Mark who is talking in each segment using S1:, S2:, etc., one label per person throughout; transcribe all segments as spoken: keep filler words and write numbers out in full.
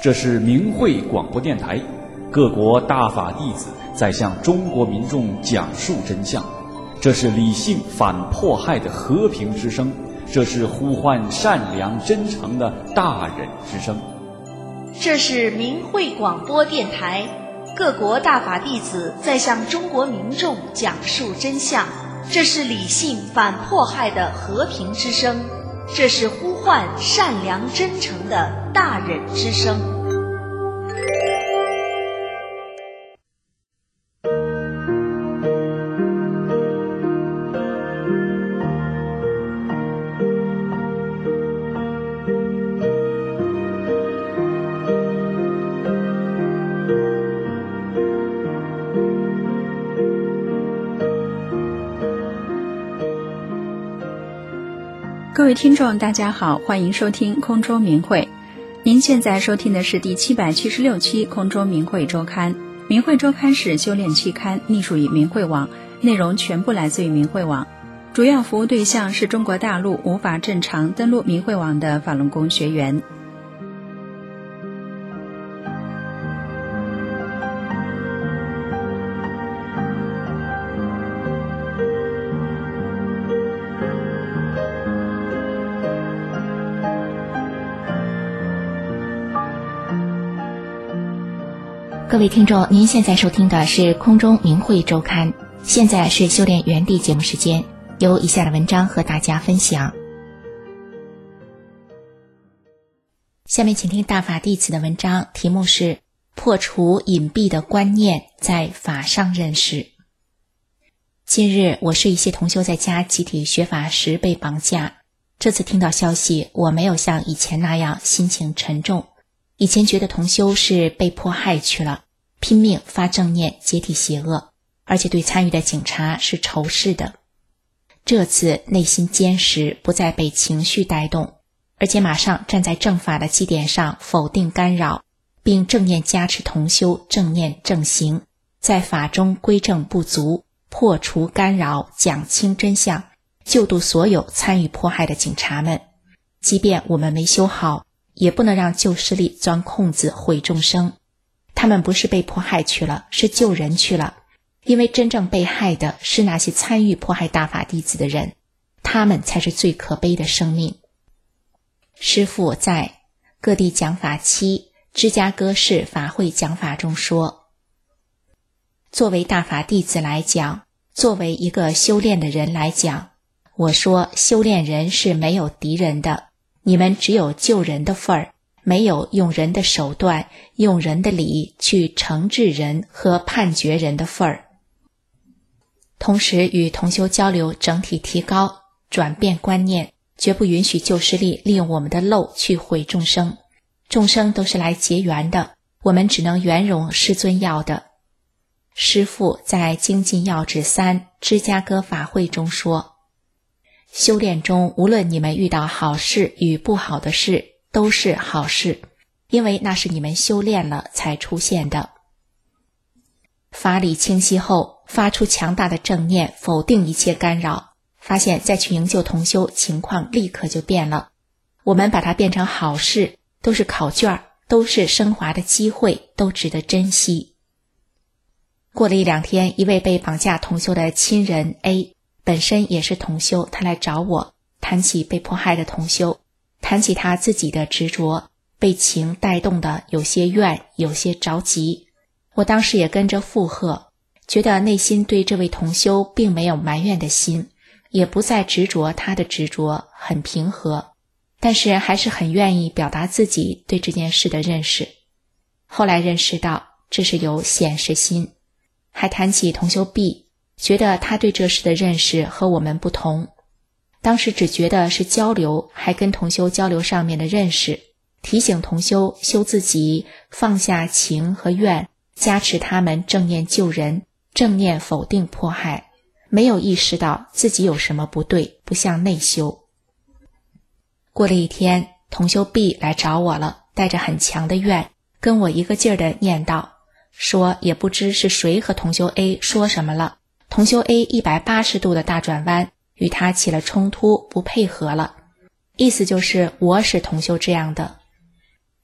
S1: 这是明慧广播电台，各国大法弟子在向中国民众讲述真相。这是理性反迫害的和平之声，这是呼唤善良真诚的大忍之声。
S2: 这是明慧广播电台，各国大法弟子在向中国民众讲述真相。这是理性反迫害的和平之声，这是呼唤善良真诚的大忍之声。
S3: 各位听众大家好，欢迎收听空中明慧。您现在收听的是第七百七十六期空中明慧周刊。明慧周刊是修炼期刊，隶属于明慧网，内容全部来自于明慧网，主要服务对象是中国大陆无法正常登录明慧网的法轮功学员。
S4: 各位听众，您现在收听的是空中明慧周刊，现在是修炼原地节目时间，由以下的文章和大家分享。下面请听大法弟子的文章，题目是破除隐蔽的观念，在法上认识。近日我是一些同修在家集体学法时被绑架，这次听到消息，我没有像以前那样心情沉重。以前觉得同修是被迫害去了，拼命发正念解体邪恶，而且对参与的警察是仇视的。这次内心坚实，不再被情绪带动，而且马上站在正法的基点上否定干扰，并正念加持同修正念正行，在法中归正不足，破除干扰，讲清真相，救度所有参与迫害的警察们。即便我们没修好，也不能让旧势力钻空子毁众生。他们不是被迫害去了，是救人去了。因为真正被害的是那些参与迫害大法弟子的人，他们才是最可悲的生命。师父在各地讲法期芝加哥市法会讲法中说，作为大法弟子来讲，作为一个修炼的人来讲，我说修炼人是没有敌人的，你们只有救人的份儿，没有用人的手段，用人的理去惩治人和判决人的份儿。同时与同修交流，整体提高，转变观念，绝不允许旧势力利用我们的漏去毁众生。众生都是来结缘的，我们只能圆融师尊要的。师父在精进要旨三芝加哥法会中说，修炼中无论你们遇到好事与不好的事，都是好事，因为那是你们修炼了才出现的。法理清晰后，发出强大的正念，否定一切干扰，发现再去营救同修，情况立刻就变了。我们把它变成好事，都是考卷，都是升华的机会，都值得珍惜。过了一两天，一位被绑架同修的亲人 A本身也是同修，他来找我谈起被迫害的同修，谈起他自己的执着，被情带动的有些怨，有些着急。我当时也跟着附和，觉得内心对这位同修并没有埋怨的心，也不再执着他的执着，很平和，但是还是很愿意表达自己对这件事的认识。后来认识到这是有显示心，还谈起同修 B，觉得他对这事的认识和我们不同，当时只觉得是交流，还跟同修交流上面的认识，提醒同修修自己，放下情和怨，加持他们正念救人，正念否定迫害，没有意识到自己有什么不对，不向内修。过了一天，同修 B 来找我了，带着很强的怨，跟我一个劲儿的念叨，说也不知是谁和同修 A 说什么了，同修 A 一百八十度的大转弯，与他起了冲突，不配合了。意思就是我使同修这样的。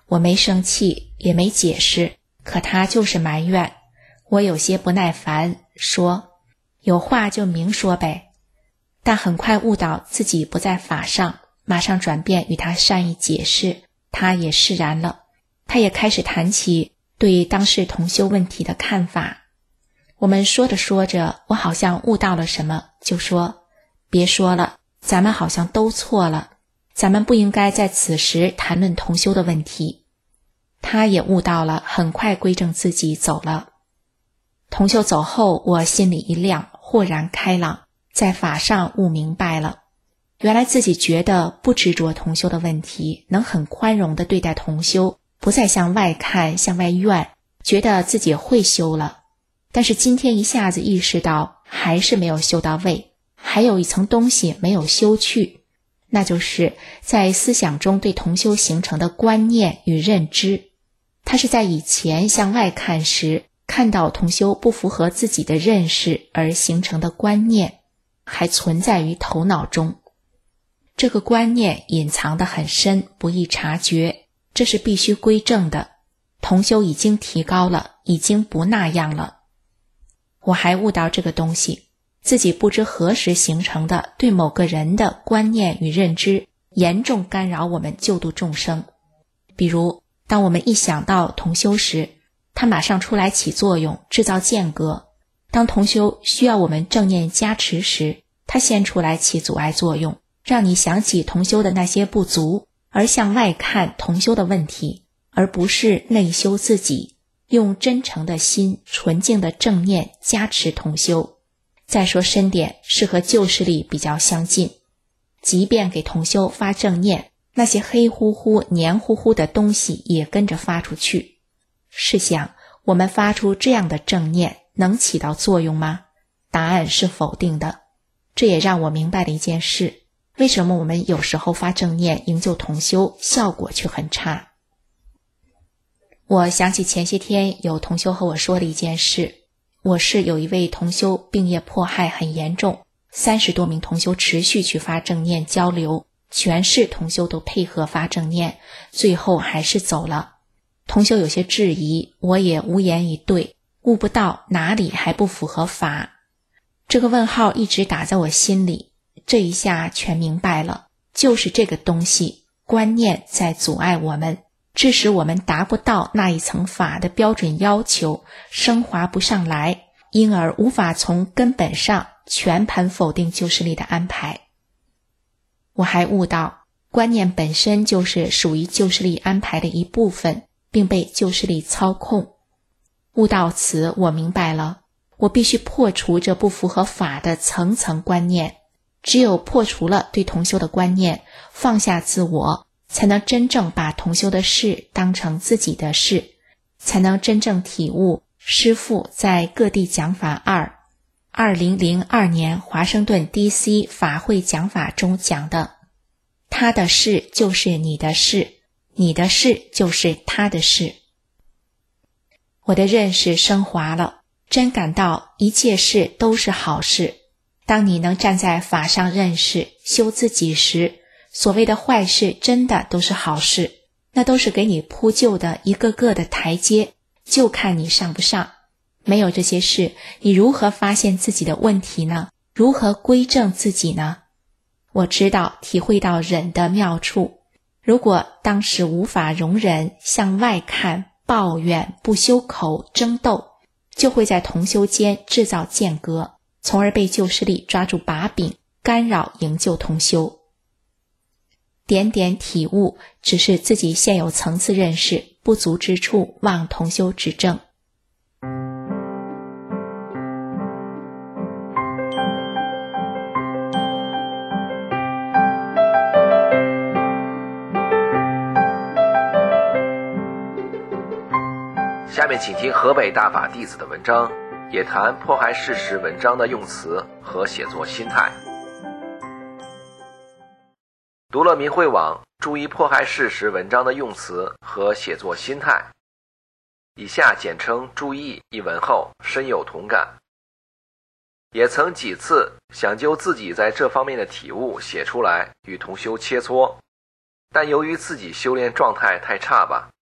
S4: 我没生气，也没解释，可他就是埋怨。我有些不耐烦，说有话就明说呗。但很快悟到自己不在法上，马上转变与他善意解释，他也释然了。他也开始谈起对当事同修问题的看法。我们说着说着，我好像悟到了什么，就说别说了，咱们好像都错了，咱们不应该在此时谈论同修的问题。他也悟到了，很快归正自己走了。同修走后，我心里一亮，豁然开朗，在法上悟明白了，原来自己觉得不执着同修的问题，能很宽容地对待同修，不再向外看，向外怨，觉得自己会修了。但是今天一下子意识到，还是没有修到位，还有一层东西没有修去，那就是在思想中对同修形成的观念与认知。它是在以前向外看时，看到同修不符合自己的认识而形成的观念，还存在于头脑中。这个观念隐藏得很深，不易察觉，这是必须归正的。同修已经提高了，已经不那样了。我还悟到这个东西，自己不知何时形成的对某个人的观念与认知，严重干扰我们救度众生。比如当我们一想到同修时，他马上出来起作用，制造间隔；当同修需要我们正念加持时，他先出来起阻碍作用，让你想起同修的那些不足，而向外看同修的问题，而不是内修自己，用真诚的心，纯净的正念加持同修。再说深点，是和旧势力比较相近，即便给同修发正念，那些黑乎乎黏糊糊的东西也跟着发出去。试想，我们发出这样的正念能起到作用吗？答案是否定的。这也让我明白了一件事，为什么我们有时候发正念营救同修，效果却很差。我想起前些天有同修和我说的一件事，我市有一位同修病业迫害很严重，三十多名同修持续去发正念交流，全市同修都配合发正念，最后还是走了。同修有些质疑，我也无言以对，悟不到哪里还不符合法。这个问号一直打在我心里，这一下全明白了，就是这个东西，观念在阻碍我们，致使我们达不到那一层法的标准要求，升华不上来，因而无法从根本上全盘否定旧势力的安排。我还悟到，观念本身就是属于旧势力安排的一部分，并被旧势力操控。悟到此，我明白了，我必须破除这不符合法的层层观念，只有破除了对同修的观念，放下自我，才能真正把同修的事当成自己的事，才能真正体悟师父在各地讲法二二零零二年华盛顿 D C 法会讲法中讲的，他的事就是你的事，你的事就是他的事。我的认识升华了，真感到一切事都是好事。当你能站在法上认识修自己时，所谓的坏事真的都是好事，那都是给你铺就的一个个的台阶，就看你上不上。没有这些事，你如何发现自己的问题呢？如何归正自己呢？我知道，体会到忍的妙处。如果当时无法容忍，向外看，抱怨，不修口，争斗，就会在同修间制造间隔，从而被旧势力抓住把柄，干扰营救同修。点点体悟，只是自己现有层次认识不足之处，望同修指正。
S5: 下面请听河北大法弟子的文章，也谈迫害事实文章的用词和写作心态。读了明慧网，注意迫害事实文章的用词和写作心态。以下简称注意一文后，深有同感。也曾几次想就自己在这方面的体悟写出来，与同修切磋，但由于自己修炼状态太差吧，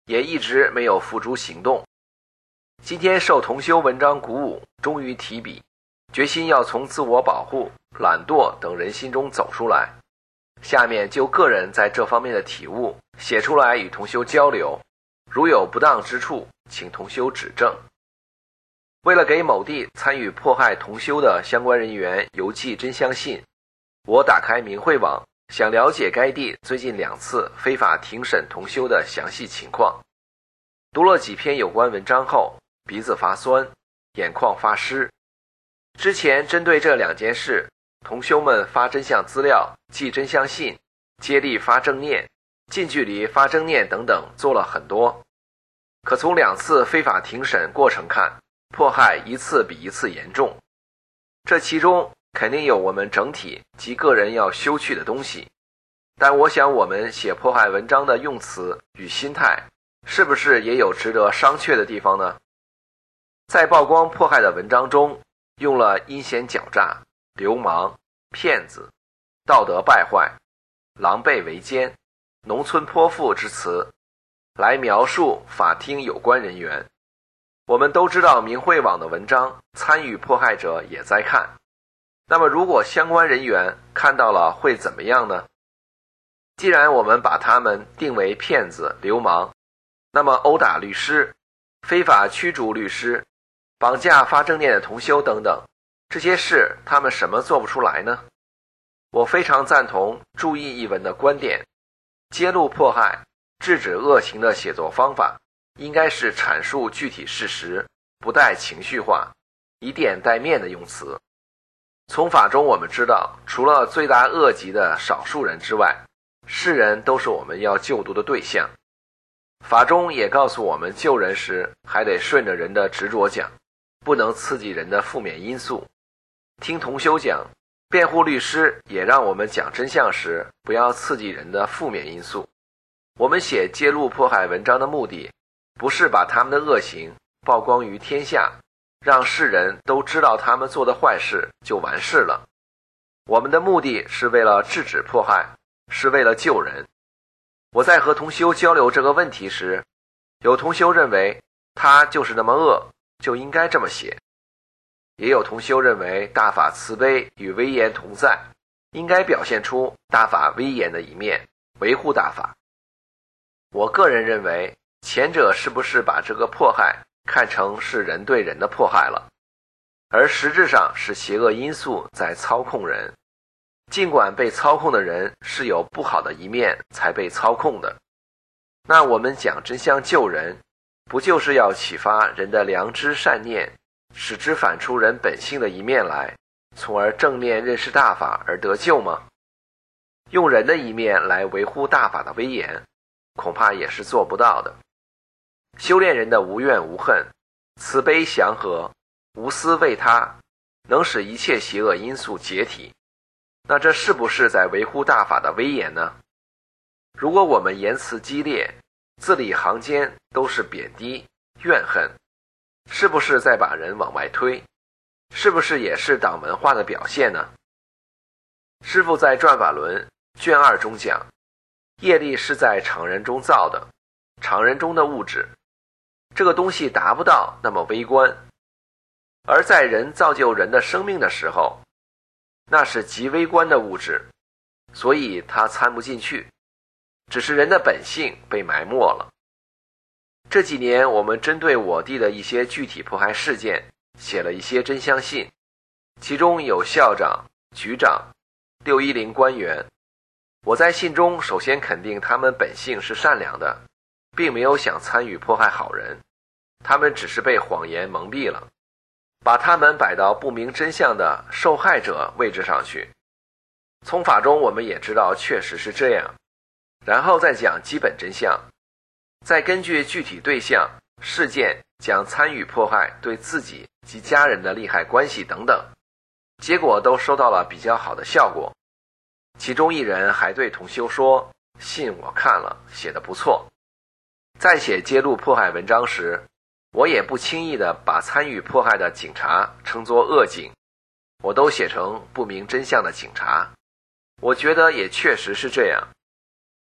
S5: 也一直没有付诸行动。今天受同修文章鼓舞，终于提笔，决心要从自我保护、懒惰等人心中走出来。下面就个人在这方面的体悟写出来与同修交流，如有不当之处，请同修指正。为了给某地参与迫害同修的相关人员邮寄真相信，我打开明慧网，想了解该地最近两次非法庭审同修的详细情况。读了几篇有关文章后，鼻子发酸，眼眶发湿。之前针对这两件事，同修们发真相资料、寄真相信、接力发正念、近距离发正念等等做了很多。可从两次非法庭审过程看，迫害一次比一次严重。这其中肯定有我们整体及个人要修去的东西，但我想我们写迫害文章的用词与心态，是不是也有值得商榷的地方呢？在曝光迫害的文章中，用了阴险狡诈、流氓、骗子、道德败坏、狼狈为奸、农村泼妇之词，来描述法庭有关人员。我们都知道明慧网的文章，参与迫害者也在看。那么如果相关人员看到了会怎么样呢？既然我们把他们定为骗子、流氓，那么殴打律师、非法驱逐律师、绑架发正念的同修等等，这些事他们什么做不出来呢？我非常赞同注意一文的观点，揭露迫害、制止恶行的写作方法应该是阐述具体事实，不带情绪化，以点带面的用词。从法中我们知道，除了罪大恶极的少数人之外，世人都是我们要救度的对象。法中也告诉我们，救人时还得顺着人的执着讲，不能刺激人的负面因素。听同修讲，辩护律师也让我们讲真相时，不要刺激人的负面因素。我们写揭露迫害文章的目的，不是把他们的恶行曝光于天下，让世人都知道他们做的坏事就完事了。我们的目的是为了制止迫害，是为了救人。我在和同修交流这个问题时，有同修认为他就是那么恶，就应该这么写；也有同修认为大法慈悲与威严同在，应该表现出大法威严的一面，维护大法。我个人认为，前者是不是把这个迫害看成是人对人的迫害了，而实质上是邪恶因素在操控人。尽管被操控的人是有不好的一面才被操控的，那我们讲真相救人，不就是要启发人的良知善念，使之反出人本性的一面来，从而正面认识大法而得救吗？用人的一面来维护大法的威严，恐怕也是做不到的。修炼人的无怨无恨、慈悲祥和、无私为他，能使一切邪恶因素解体，那这是不是在维护大法的威严呢？如果我们言辞激烈，字里行间都是贬低、怨恨，是不是在把人往外推？是不是也是党文化的表现呢？师父在转法轮卷二中讲，业力是在常人中造的，常人中的物质，这个东西达不到那么微观，而在人造就人的生命的时候，那是极微观的物质，所以它参不进去，只是人的本性被埋没了。这几年我们针对我地的一些具体迫害事件写了一些真相信，其中有校长、局长、六一零官员。我在信中首先肯定他们本性是善良的，并没有想参与迫害好人，他们只是被谎言蒙蔽了，把他们摆到不明真相的受害者位置上去。从法中我们也知道确实是这样，然后再讲基本真相，再根据具体对象、事件讲参与迫害对自己及家人的利害关系等等，结果都收到了比较好的效果。其中一人还对同修说，信我看了，写得不错。在写揭露迫害文章时，我也不轻易地把参与迫害的警察称作恶警，我都写成不明真相的警察。我觉得也确实是这样。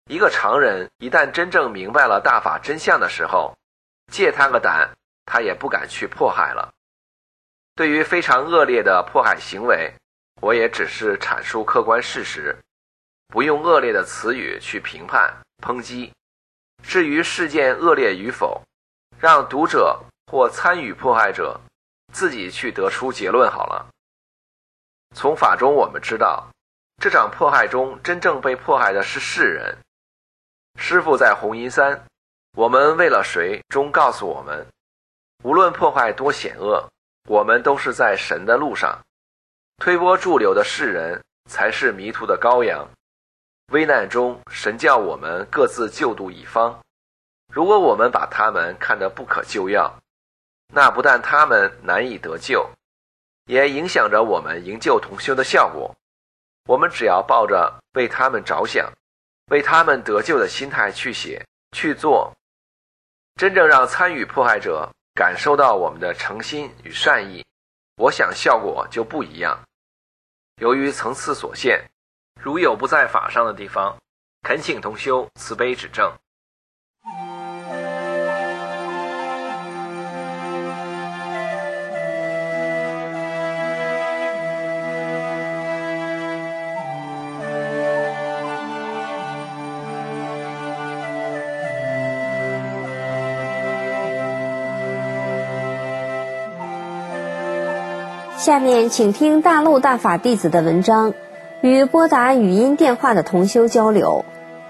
S5: 一个常人一旦真正明白了大法真相的时候，借他个胆，他也不敢去迫害了。对于非常恶劣的迫害行为，我也只是阐述客观事实，不用恶劣的词语去评判、抨击。至于事件恶劣与否，让读者或参与迫害者自己去得出结论好了。从法中我们知道，这场迫害中真正被迫害的是世人。师父在红银山，我们为了谁中告诉我们，无论迫害多险恶，我们都是在神的路上。推波助流的世人才是迷途的羔羊。危难中，神叫我们各自救度一方。如果我们把他们看得不可救药，那不但他们难以得救，也影响着我们营救同修的效果。我们只要抱着为他们着想，为他们得救的心态去写、去做，真正让参与迫害者感受到我们的诚心与善意，我想效果就不一样。由于层次所限，如有不在法上的地方，恳请同修慈悲指正。
S6: 下面请听大陆大法弟子的文章，与拨打语音电话的同修交流。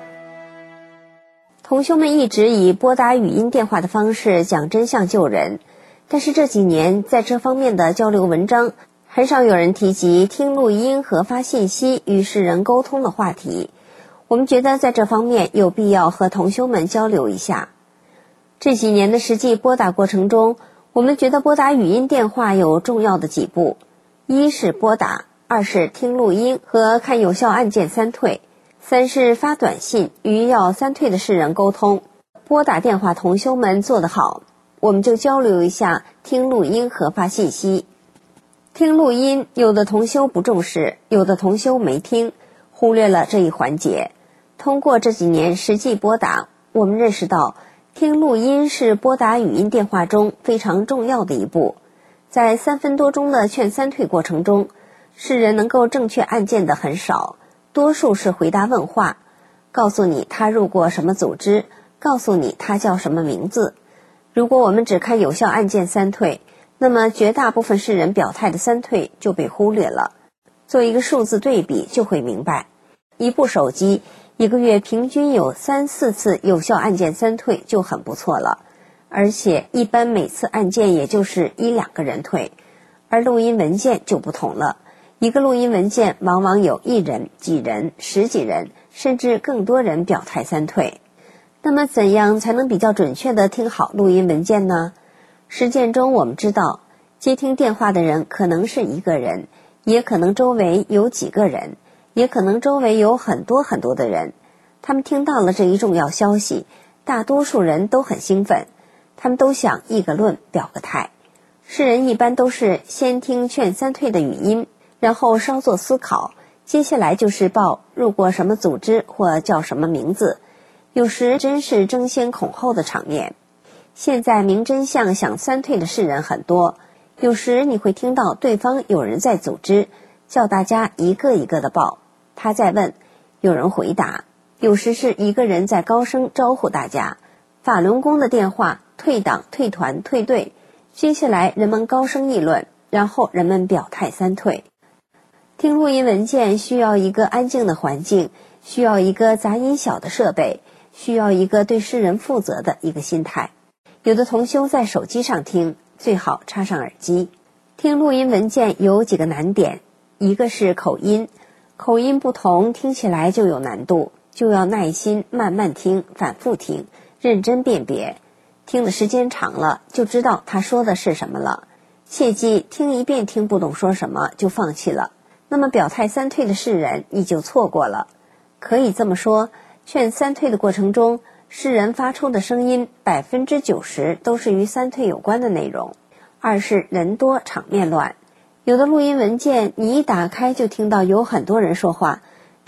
S6: 同修们一直以拨打语音电话的方式讲真相救人，但是这几年在这方面的交流文章，很少有人提及听录音和发信息与世人沟通的话题。我们觉得在这方面有必要和同修们交流一下。这几年的实际拨打过程中，我们觉得拨打语音电话有重要的几步：一是拨打，二是听录音和看有效按键三退，三是发短信与要三退的世人沟通。拨打电话同修们做得好，我们就交流一下听录音和发信息。听录音，有的同修不重视，有的同修没听，忽略了这一环节。通过这几年实际拨打，我们认识到听录音是拨打语音电话中非常重要的一步。在三分多钟的劝三退过程中，世人能够正确按键的很少，多数是回答问话，告诉你他入过什么组织，告诉你他叫什么名字。如果我们只看有效按键三退，那么绝大部分世人表态的三退就被忽略了。做一个数字对比就会明白，一部手机一个月平均有三四次有效按键三退就很不错了，而且一般每次按键也就是一两个人退。而录音文件就不同了，一个录音文件往往有一人、几人、十几人，甚至更多人表态三退。那么怎样才能比较准确地听好录音文件呢？实践中我们知道，接听电话的人可能是一个人，也可能周围有几个人，也可能周围有很多很多的人。他们听到了这一重要消息，大多数人都很兴奋，他们都想议个论，表个态。世人一般都是先听劝三退的语音，然后稍作思考，接下来就是报入过什么组织或叫什么名字，有时真是争先恐后的场面。现在明真相想三退的世人很多，有时你会听到对方有人在组织，叫大家一个一个的报，他在问，有人回答，有时是一个人在高声招呼大家。法轮功的电话，退党、退团、退队，接下来人们高声议论，然后人们表态三退。听录音文件需要一个安静的环境，需要一个杂音小的设备，需要一个对世人负责的一个心态。有的同修在手机上听，最好插上耳机。听录音文件有几个难点，一个是口音，口音不同听起来就有难度，就要耐心慢慢听，反复听，认真辨别。听的时间长了，就知道他说的是什么了。切记听一遍听不懂说什么就放弃了，那么表态三退的世人你就错过了。可以这么说，劝三退的过程中，世人发出的声音百分之九十都是与三退有关的内容。二是人多场面乱，有的录音文件你一打开就听到有很多人说话，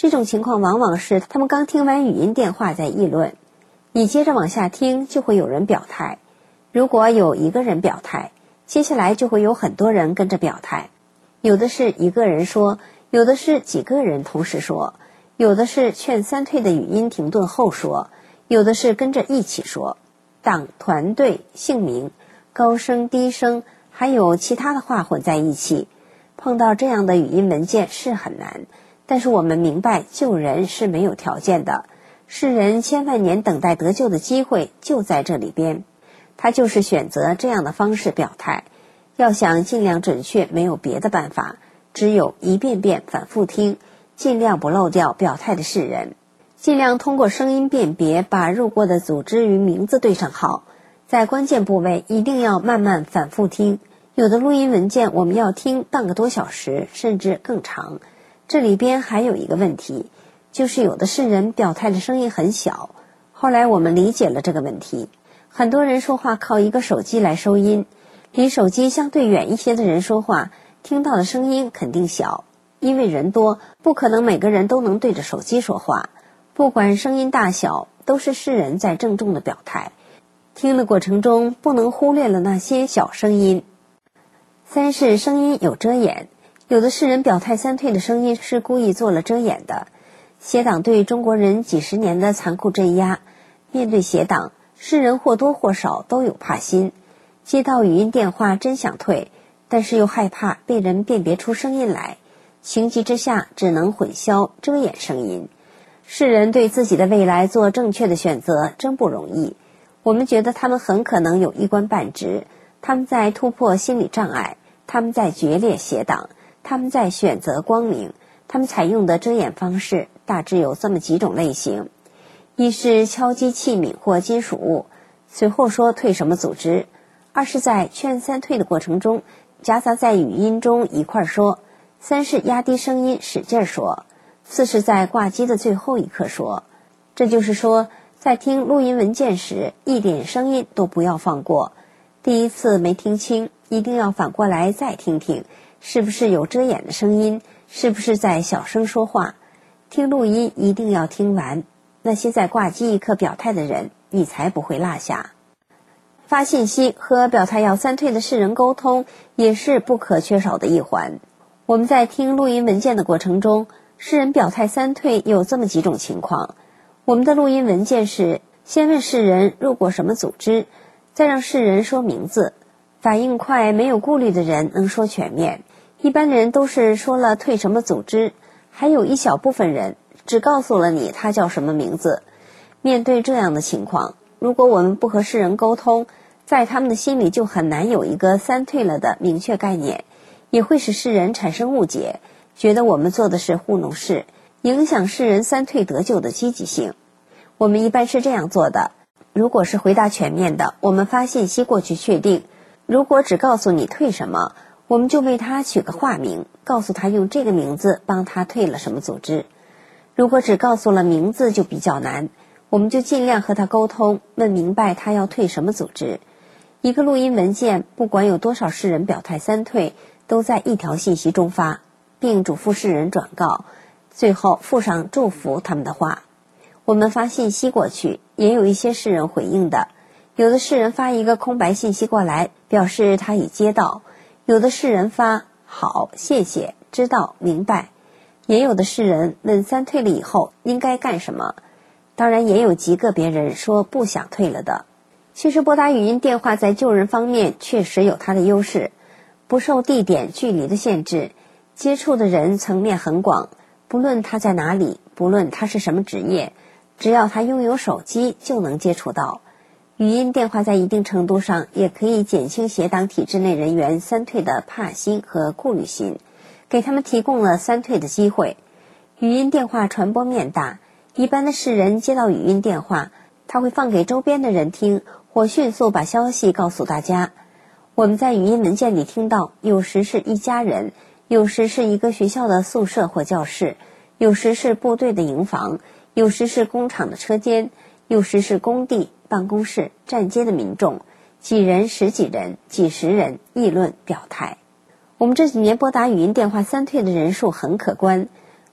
S6: 这种情况往往是他们刚听完语音电话在议论，你接着往下听就会有人表态，如果有一个人表态，接下来就会有很多人跟着表态，有的是一个人说，有的是几个人同时说，有的是劝三退的语音停顿后说，有的是跟着一起说，党、团队、姓名、高声、低声，还有其他的话混在一起。碰到这样的语音文件是很难，但是我们明白救人是没有条件的，世人千万年等待得救的机会就在这里边。他就是选择这样的方式表态，要想尽量准确，没有别的办法，只有一遍遍反复听，尽量不漏掉表态的世人，尽量通过声音辨别把入过的组织与名字对上号，在关键部位一定要慢慢反复听，有的录音文件我们要听半个多小时甚至更长。这里边还有一个问题，就是有的世人表态的声音很小，后来我们理解了这个问题，很多人说话靠一个手机来收音，离手机相对远一些的人说话，听到的声音肯定小，因为人多，不可能每个人都能对着手机说话，不管声音大小，都是世人在郑重的表态，听的过程中不能忽略了那些小声音。三是声音有遮掩，有的世人表态三退的声音是故意做了遮掩的。邪党对中国人几十年的残酷镇压，面对邪党，世人或多或少都有怕心，接到语音电话真想退，但是又害怕被人辨别出声音来，情急之下只能混淆遮掩声音。世人对自己的未来做正确的选择真不容易，我们觉得他们很可能有一官半职，他们在突破心理障碍，他们在决裂邪党，他们在选择光明，他们采用的遮掩方式大致有这么几种类型。一是敲击器皿或金属物，随后说退什么组织；二是在劝三退的过程中夹杂在语音中一块说；三是压低声音使劲说；四是在挂机的最后一刻说。这就是说，在听录音文件时一点声音都不要放过，第一次没听清，一定要反过来再听听，是不是有遮掩的声音，是不是在小声说话。听录音一定要听完，那些在挂机一刻表态的人，你才不会落下。发信息和表态要三退的世人沟通也是不可缺少的一环。我们在听录音文件的过程中，世人表态三退有这么几种情况。我们的录音文件是先问世人入过什么组织，再让世人说名字。反应快没有顾虑的人能说全面，一般人都是说了退什么组织，还有一小部分人只告诉了你他叫什么名字。面对这样的情况，如果我们不和世人沟通，在他们的心里就很难有一个三退了的明确概念，也会使世人产生误解，觉得我们做的是糊弄事，影响世人三退得救的积极性。我们一般是这样做的，如果是回答全面的，我们发信息过去确定；如果只告诉你退什么，我们就为他取个化名，告诉他用这个名字帮他退了什么组织。如果只告诉了名字就比较难，我们就尽量和他沟通，问明白他要退什么组织。一个录音文件不管有多少世人表态三退，都在一条信息中发，并嘱咐世人转告，最后附上祝福他们的话。我们发信息过去，也有一些世人回应的，有的世人发一个空白信息过来，表示他已接到；有的世人发好、谢谢、知道、明白；也有的世人问三退了以后应该干什么。当然也有极个别人说不想退了的。其实拨打语音电话在救人方面确实有它的优势，不受地点、距离的限制，接触的人层面很广，不论他在哪里，不论他是什么职业，只要他拥有手机就能接触到。语音电话在一定程度上也可以减轻邪党体制内人员三退的怕心和顾虑心，给他们提供了三退的机会。语音电话传播面大，一般的世人接到语音电话，他会放给周边的人听，或迅速把消息告诉大家。我们在语音文件里听到，有时是一家人，有时是一个学校的宿舍或教室，有时是部队的营房，有时是工厂的车间，有时是工地、办公室、站街的民众，几人、十几人、几十人议论表态。我们这几年拨打语音电话三退的人数很可观，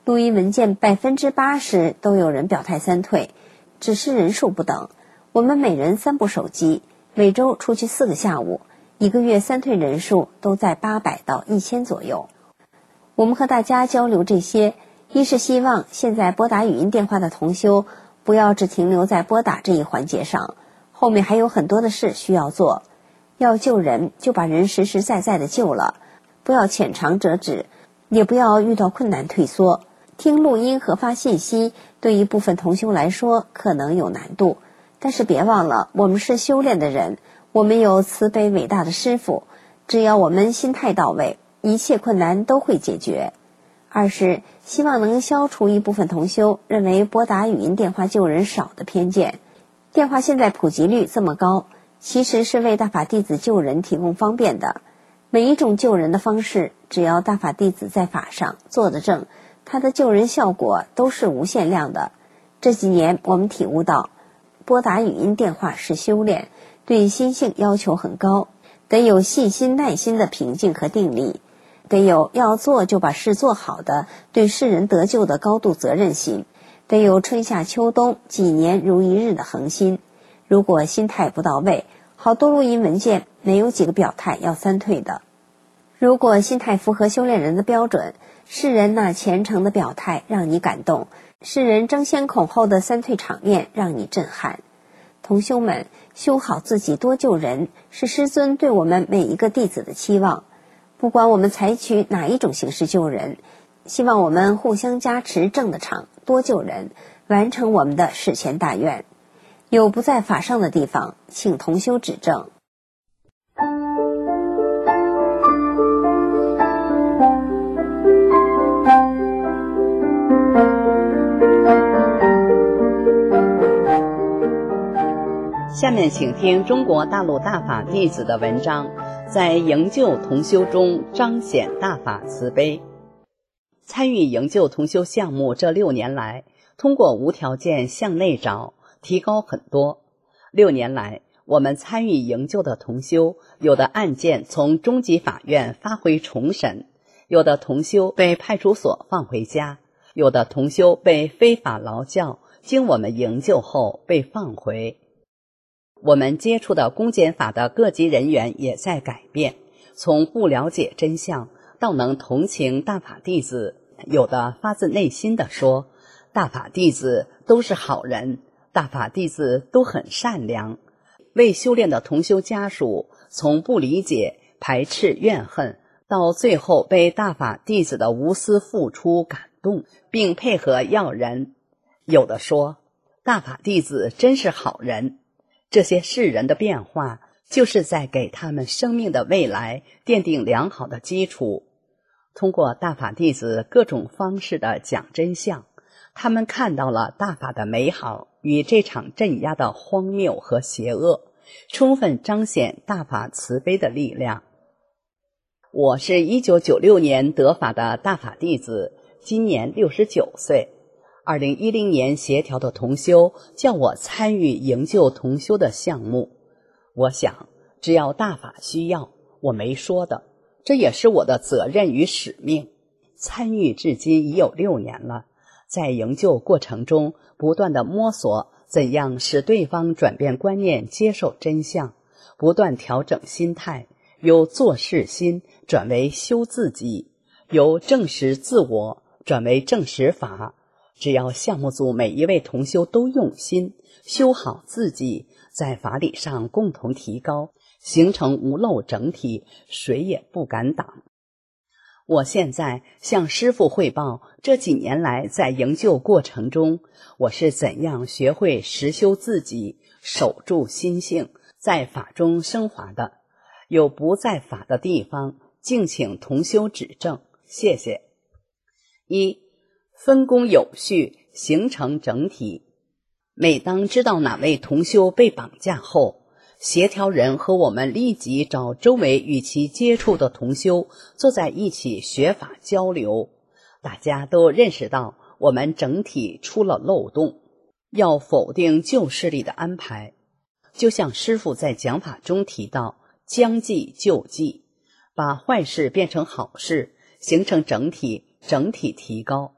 S6: 录音文件百分之八十都有人表态三退，只是人数不等。我们每人三部手机，每周出去四个下午，一个月三退人数都在八百到一千左右。我们和大家交流这些，一是希望现在拨打语音电话的同修不要只停留在拨打这一环节上，后面还有很多的事需要做。要救人就把人实实在在的救了，不要浅尝辄止，也不要遇到困难退缩。听录音和发信息对一部分同修来说可能有难度，但是别忘了，我们是修炼的人，我们有慈悲伟大的师父，只要我们心态到位，一切困难都会解决。二是希望能消除一部分同修认为拨打语音电话救人少的偏见。电话现在普及率这么高，其实是为大法弟子救人提供方便的。每一种救人的方式，只要大法弟子在法上做得正，它的救人效果都是无限量的。这几年我们体悟到，拨打语音电话是修炼，对心性要求很高，得有细心耐心的平静和定力，得有要做就把事做好的对世人得救的高度责任心，得有春夏秋冬几年如一日的恒心。如果心态不到位，好多录音文件没有几个表态要三退的。如果心态符合修炼人的标准，世人那虔诚的表态让你感动，世人争先恐后的三退场面让你震撼。同修们，修好自己多救人，是师尊对我们每一个弟子的期望。不管我们采取哪一种形式救人，希望我们互相加持正的场，多救人，完成我们的事前大愿。有不在法上的地方，请同修指正。
S7: 下面请听中国大陆大法弟子的文章，在营救同修中彰显大法慈悲。参与营救同修项目这六年来，通过无条件向内找，提高很多。六年来，我们参与营救的同修，有的案件从中级法院发回重审，有的同修被派出所放回家，有的同修被非法劳教，经我们营救后被放回。我们接触的公检法的各级人员也在改变，从不了解真相到能同情大法弟子，有的发自内心地说，大法弟子都是好人，大法弟子都很善良。为修炼的同修家属，从不理解、排斥、怨恨，到最后被大法弟子的无私付出感动，并配合要人。有的说，大法弟子真是好人。这些世人的变化，就是在给他们生命的未来奠定良好的基础。通过大法弟子各种方式的讲真相，他们看到了大法的美好与这场镇压的荒谬和邪恶，充分彰显大法慈悲的力量。我是一九九六年得法的大法弟子，今年六十九岁。二零一零年协调的同修叫我参与营救同修的项目，我想只要大法需要，我没说的，这也是我的责任与使命。参与至今已有六年了，在营救过程中不断地摸索怎样使对方转变观念，接受真相，不断调整心态，由做事心转为修自己，由证实自我转为证实法。只要项目组每一位同修都用心修好自己，在法理上共同提高，形成无漏整体，谁也不敢挡。我现在向师父汇报这几年来在营救过程中，我是怎样学会实修自己，守住心性，在法中升华的。有不在法的地方，敬请同修指正，谢谢。一、分工有序，形成整体。每当知道哪位同修被绑架后，协调人和我们立即找周围与其接触的同修坐在一起学法交流，大家都认识到我们整体出了漏洞，要否定旧势力的安排。就像师父在讲法中提到，将计就计，把坏事变成好事，形成整体，整体提高。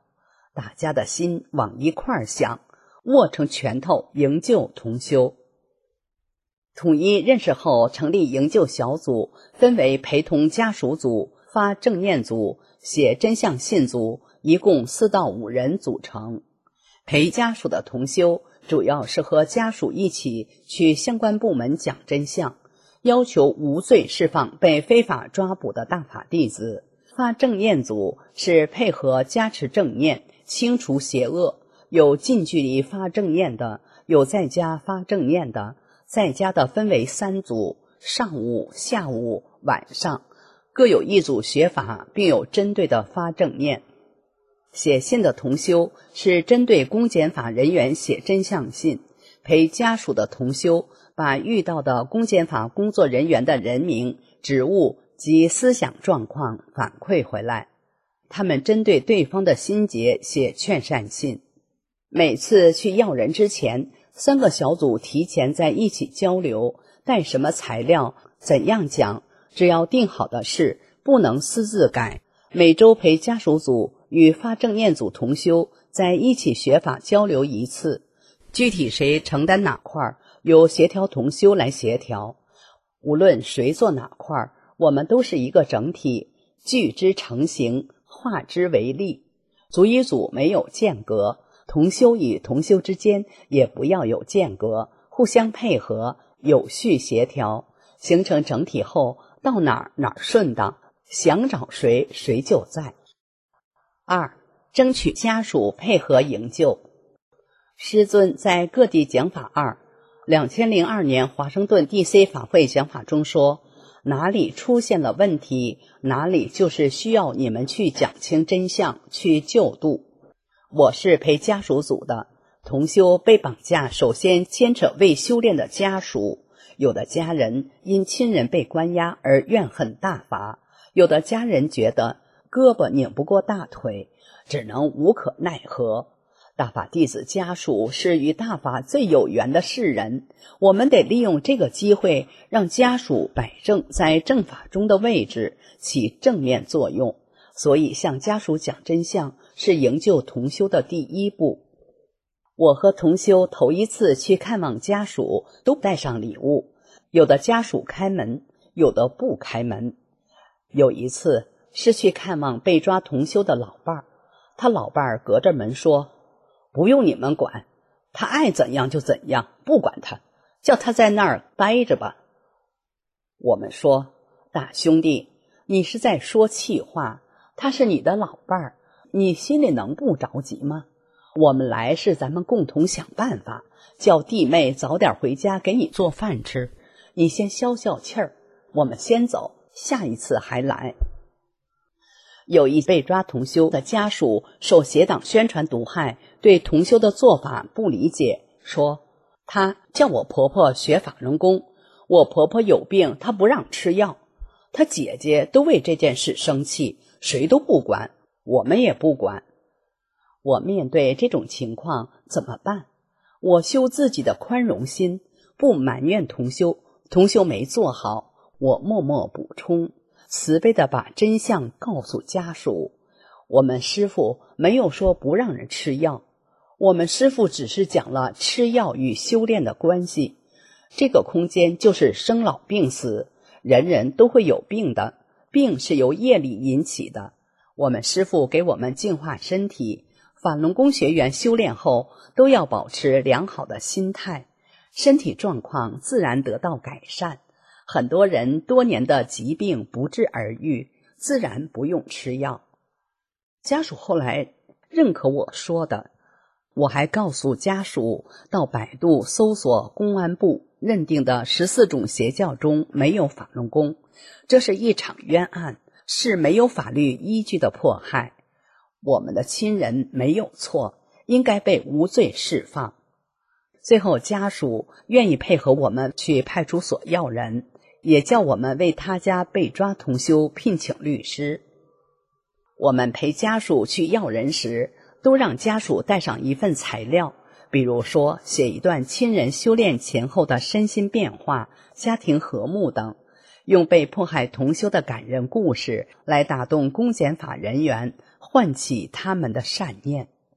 S7: 大家的心往一块儿想，握成拳头营救同修。统一认识后，成立营救小组，分为陪同家属组、发正念组、写真相信组，一共四到五人组成。陪家属的同修主要是和家属一起去相关部门讲真相，要求无罪释放被非法抓捕的大法弟子。发正念组是配合加持正念，清除邪恶，有近距离发正念的，有在家发正念的。在家的分为三组，上午、下午、晚上，各有一组学法，并有针对的发正念。写信的同修是针对公检法人员写真相信，陪家属的同修把遇到的公检法工作人员的人名、职务及思想状况反馈回来，他们针对对方的心结写劝善信。每次去要人之前，三个小组提前在一起交流，带什么材料，怎样讲，只要定好的事，不能私自改。每周陪家属组与发正念组同修在一起学法交流一次，具体谁承担哪块，由协调同修来协调。无论谁做哪块，我们都是一个整体，聚之成形，化之为力。组与组没有间隔，同修与同修之间也不要有间隔，互相配合，有序协调，形成整体后，到哪儿哪儿顺当，想找谁谁就在。二、争取家属配合营救。师尊在各地讲法二两千零二年华盛顿 D C 法会讲法中说，哪里出现了问题，哪里就是需要你们去讲清真相，去救度。我是陪家属组的，同修被绑架，首先牵扯未修炼的家属，有的家人因亲人被关押而怨恨大法，有的家人觉得胳膊拧不过大腿，只能无可奈何。大法弟子家属是与大法最有缘的世人，我们得利用这个机会，让家属摆正在正法中的位置，起正面作用。所以向家属讲真相是营救同修的第一步。我和同修头一次去看望家属，都带上礼物，有的家属开门，有的不开门。有一次是去看望被抓同修的老伴儿，他老伴儿隔着门说，不用你们管，他爱怎样就怎样，不管他，叫他在那儿待着吧。我们说，大兄弟，你是在说气话，他是你的老伴儿，你心里能不着急吗？我们来是咱们共同想办法，叫弟妹早点回家给你做饭吃，你先消消气儿，我们先走，下一次还来。有一被抓同修的家属受邪党宣传毒害，对同修的做法不理解，说他叫我婆婆学法轮功，我婆婆有病，她不让吃药，她姐姐都为这件事生气，谁都不管，我们也不管。我面对这种情况怎么办？我修自己的宽容心，不埋怨同修，同修没做好，我默默补充，慈悲地把真相告诉家属。我们师父没有说不让人吃药，我们师父只是讲了吃药与修炼的关系。这个空间就是生老病死，人人都会有病的，病是由业力引起的。我们师父给我们净化身体，法轮功学员修炼后都要保持良好的心态，身体状况自然得到改善。很多人多年的疾病不治而愈，自然不用吃药。家属后来认可我说的，我还告诉家属到百度搜索公安部认定的十四种邪教中没有法轮功，这是一场冤案，是没有法律依据的迫害。我们的亲人没有错，应该被无罪释放。最后家属愿意配合我们去派出所要人，也叫我们为他家被抓同修聘请律师。我们陪家属去要人时，都让家属带上一份材料，比如说写一段亲人修炼前后的身心变化、家庭和睦等，用被迫害同修的感人故事来打动公检法人员，唤起他们的善念。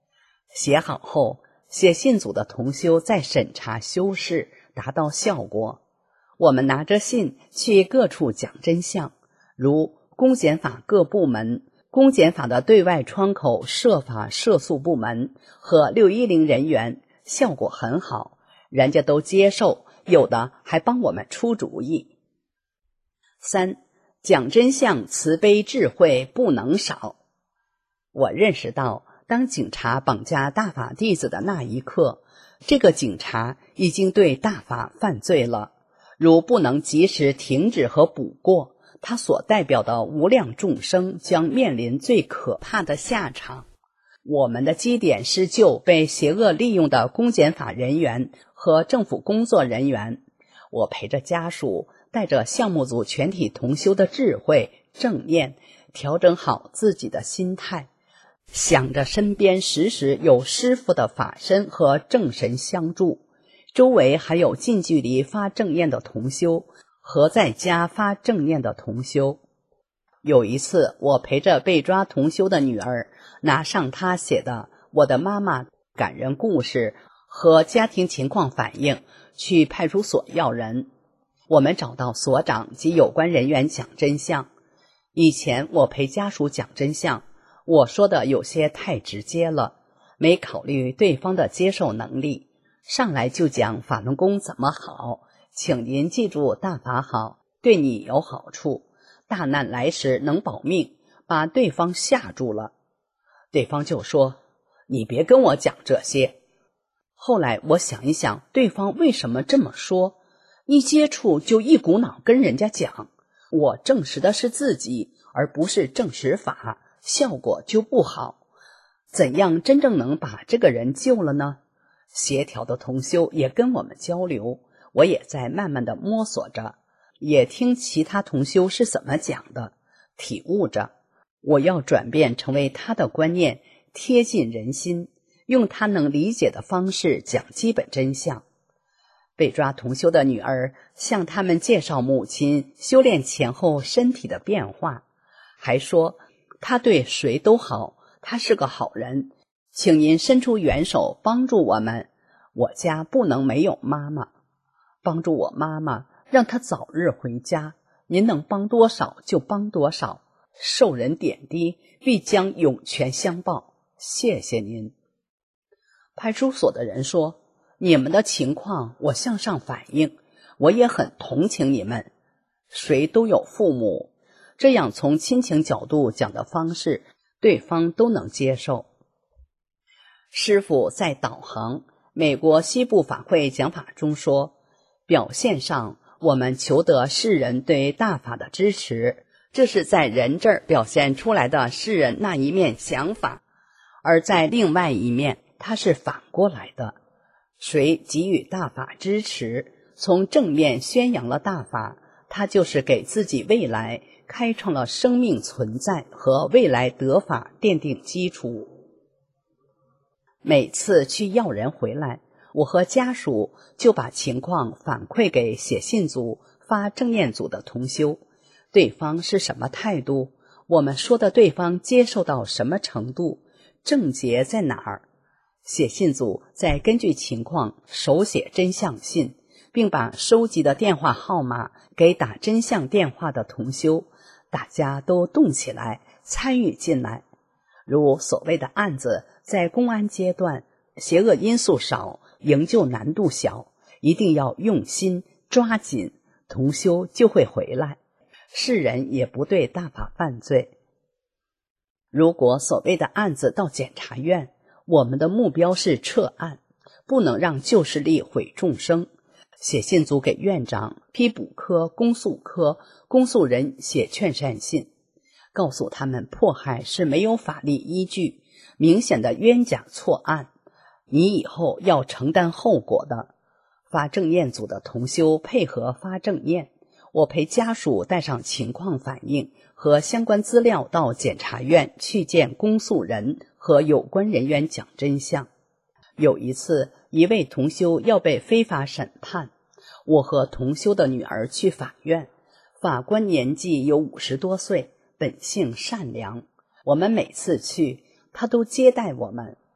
S7: 写好后，写信组的同修再审查修饰，达到效果。我们拿着信去各处讲真相，如公检法各部门、公检法的对外窗口设法涉诉部门和六一零人员，效果很好，人家都接受，有的还帮我们出主意。三，讲真相，慈悲智慧不能少。我认识到，当警察绑架大法弟子的那一刻，这个警察已经对大法犯罪了，如不能及时停止和补过，他所代表的无量众生将面临最可怕的下场。我们的基点是救被邪恶利用的公检法人员和政府工作人员。我陪着家属，带着项目组全体同修的智慧正念，调整好自己的心态，想着身边时时有师父的法身和正神相助，周围还有近距离发正念的同修和在家发正念的同修。有一次，我陪着被抓同修的女儿，拿上她写的《我的妈妈》感人故事和家庭情况反映，去派出所要人。我们找到所长及有关人员讲真相。以前我陪家属讲真相，我说的有些太直接了，没考虑对方的接受能力，上来就讲法轮功怎么好，请您记住大法好，对你有好处，大难来时能保命，把对方吓住了。对方就说，你别跟我讲这些。后来我想一想，对方为什么这么说，一接触就一股脑跟人家讲，我证实的是自己，而不是证实法，效果就不好。怎样真正能把这个人救了呢？协调的同修也跟我们交流，我也在慢慢的摸索着，也听其他同修是怎么讲的，体悟着。我要转变成为他的观念，贴近人心，用他能理解的方式讲基本真相。被抓同修的女儿向他们介绍母亲修炼前后身体的变化，还说她对谁都好，她是个好人，请您伸出援手帮助我们，我家不能没有妈妈，帮助我妈妈，让她早日回家，您能帮多少就帮多少，受人点滴必将涌泉相报，谢谢您。派出所的人说，你们的情况我向上反映，我也很同情你们，谁都有父母，这样从亲情角度讲的方式，对方都能接受。师父在导航美国西部法会讲法中说，表现上我们求得世人对大法的支持，这是在人这儿表现出来的世人那一面想法，而在另外一面它是反过来的，谁给予大法支持，从正面宣扬了大法，他就是给自己未来开创了生命存在和未来得法奠定基础。每次去要人回来，我和家属就把情况反馈给写信组、发正念组的同修，对方是什么态度，我们说的对方接受到什么程度，症结在哪儿。写信组再根据情况手写真相信，并把收集的电话号码给打真相电话的同修，大家都动起来参与进来。如所谓的案子在公安阶段，邪恶因素少，营救难度小，一定要用心抓紧，同修就会回来，世人也不对大法犯罪。如果所谓的案子到检察院，我们的目标是撤案，不能让旧势力毁众生。写信组给院长、批捕科、公诉科、公诉人写劝善信，告诉他们迫害是没有法律依据，明显的冤假错案，你以后要承担后果的。发正念组的同修配合发正念，我陪家属带上情况反映和相关资料到检察院去见公诉人和有关人员讲真相。有一次，一位同修要被非法审判，我和同修的女儿去法院，法官年纪有五十多岁，本性善良，我们每次去他都接待我们。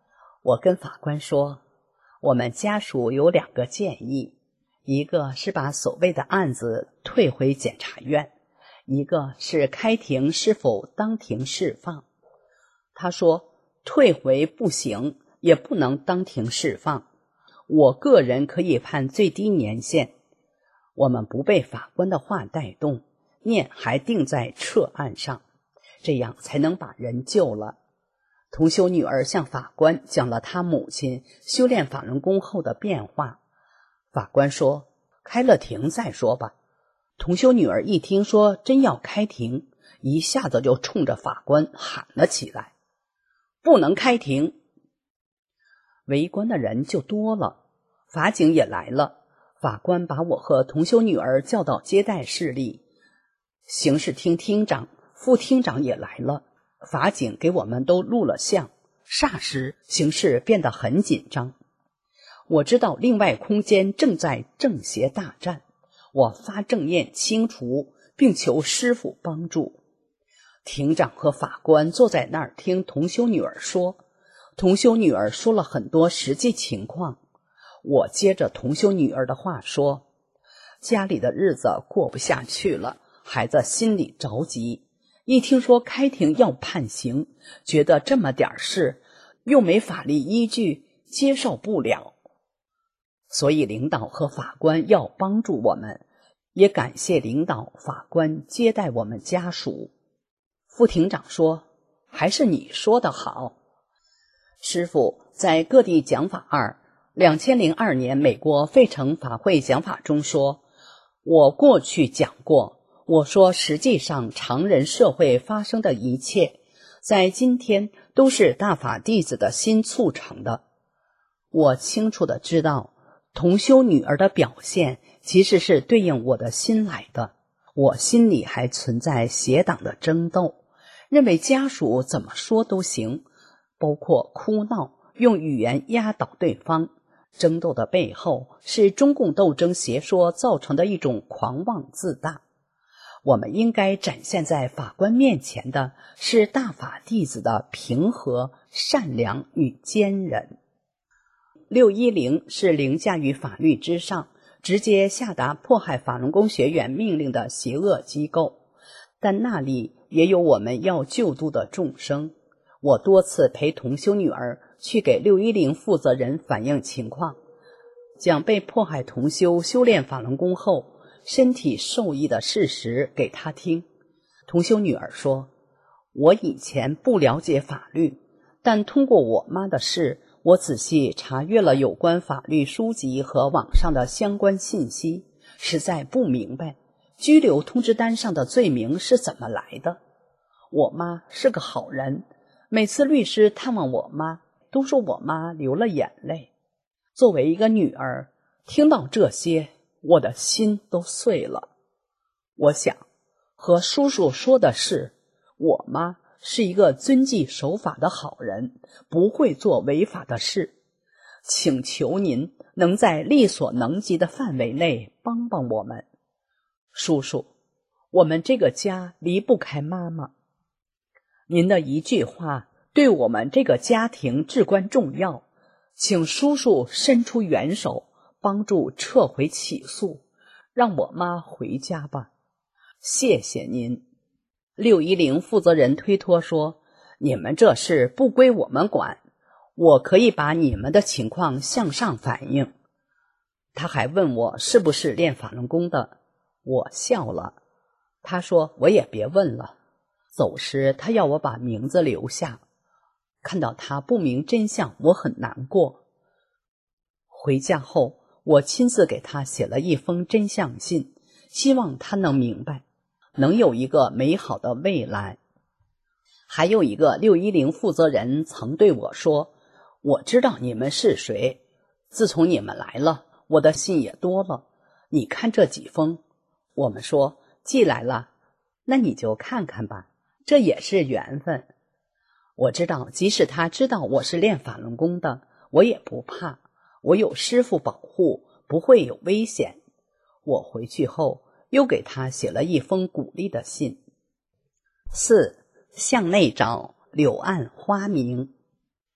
S7: 我跟法官说，我们家属有两个建议，一个是把所谓的案子退回检察院，一个是开庭是否当庭释放。他说，退回不行，也不能当庭释放。我个人可以判最低年限。我们不被法官的话带动，念还定在撤案上，这样才能把人救了。同修女儿向法官讲了她母亲修炼法轮功后的变化。法官说，开了庭再说吧。同修女儿一听说真要开庭，一下子就冲着法官喊了起来，不能开庭。围观的人就多了，法警也来了。法官把我和同修女儿叫到接待室里，刑事厅厅长、副厅长也来了。法警给我们都录了像，霎时形势变得很紧张。我知道另外空间正在正邪大战，我发正念清除，并求师父帮助。庭长和法官坐在那儿听同修女儿说，同修女儿说了很多实际情况。我接着同修女儿的话说，家里的日子过不下去了，孩子心里着急，一听说开庭要判刑，觉得这么点事又没法律依据，接受不了。所以领导和法官要帮助我们，也感谢领导法官接待我们家属。副庭长说，还是你说的好。师父在各地讲法二两千零二年美国费城法会讲法中说，我过去讲过，我说实际上常人社会发生的一切，在今天都是大法弟子的心促成的。我清楚地知道，同修女儿的表现其实是对应我的心来的。我心里还存在邪党的争斗，认为家属怎么说都行，包括哭闹，用语言压倒对方。争斗的背后是中共斗争邪说造成的一种狂妄自大。我们应该展现在法官面前的是大法弟子的平和、善良与坚韧。六一零是凌驾于法律之上，直接下达迫害法轮功学员命令的邪恶机构，但那里也有我们要救度的众生。我多次陪同修女儿去给六一零负责人反映情况，讲被迫害同修修炼法轮功后身体受益的事实给他听。同修女儿说，我以前不了解法律，但通过我妈的事，我仔细查阅了有关法律书籍和网上的相关信息，实在不明白拘留通知单上的罪名是怎么来的。我妈是个好人，每次律师探望我妈，都说我妈流了眼泪。作为一个女儿，听到这些，我的心都碎了。我想和叔叔说的是，我妈是一个遵纪守法的好人，不会做违法的事。请求您能在力所能及的范围内帮帮我们。叔叔，我们这个家离不开妈妈。您的一句话对我们这个家庭至关重要，请叔叔伸出援手，帮助撤回起诉，让我妈回家吧。谢谢您。六一零负责人推脱说，你们这事不归我们管，我可以把你们的情况向上反映。他还问我是不是练法轮功的，我笑了。他说我也别问了。走时他要我把名字留下，看到他不明真相，我很难过。回家后，我亲自给他写了一封真相信，希望他能明白，能有一个美好的未来。还有一个六一零负责人曾对我说，我知道你们是谁，自从你们来了，我的信也多了，你看这几封。我们说寄来了，那你就看看吧，这也是缘分。我知道即使他知道我是练法轮功的，我也不怕，我有师父保护，不会有危险。我回去后又给他写了一封鼓励的信。四，向内找，柳暗花明。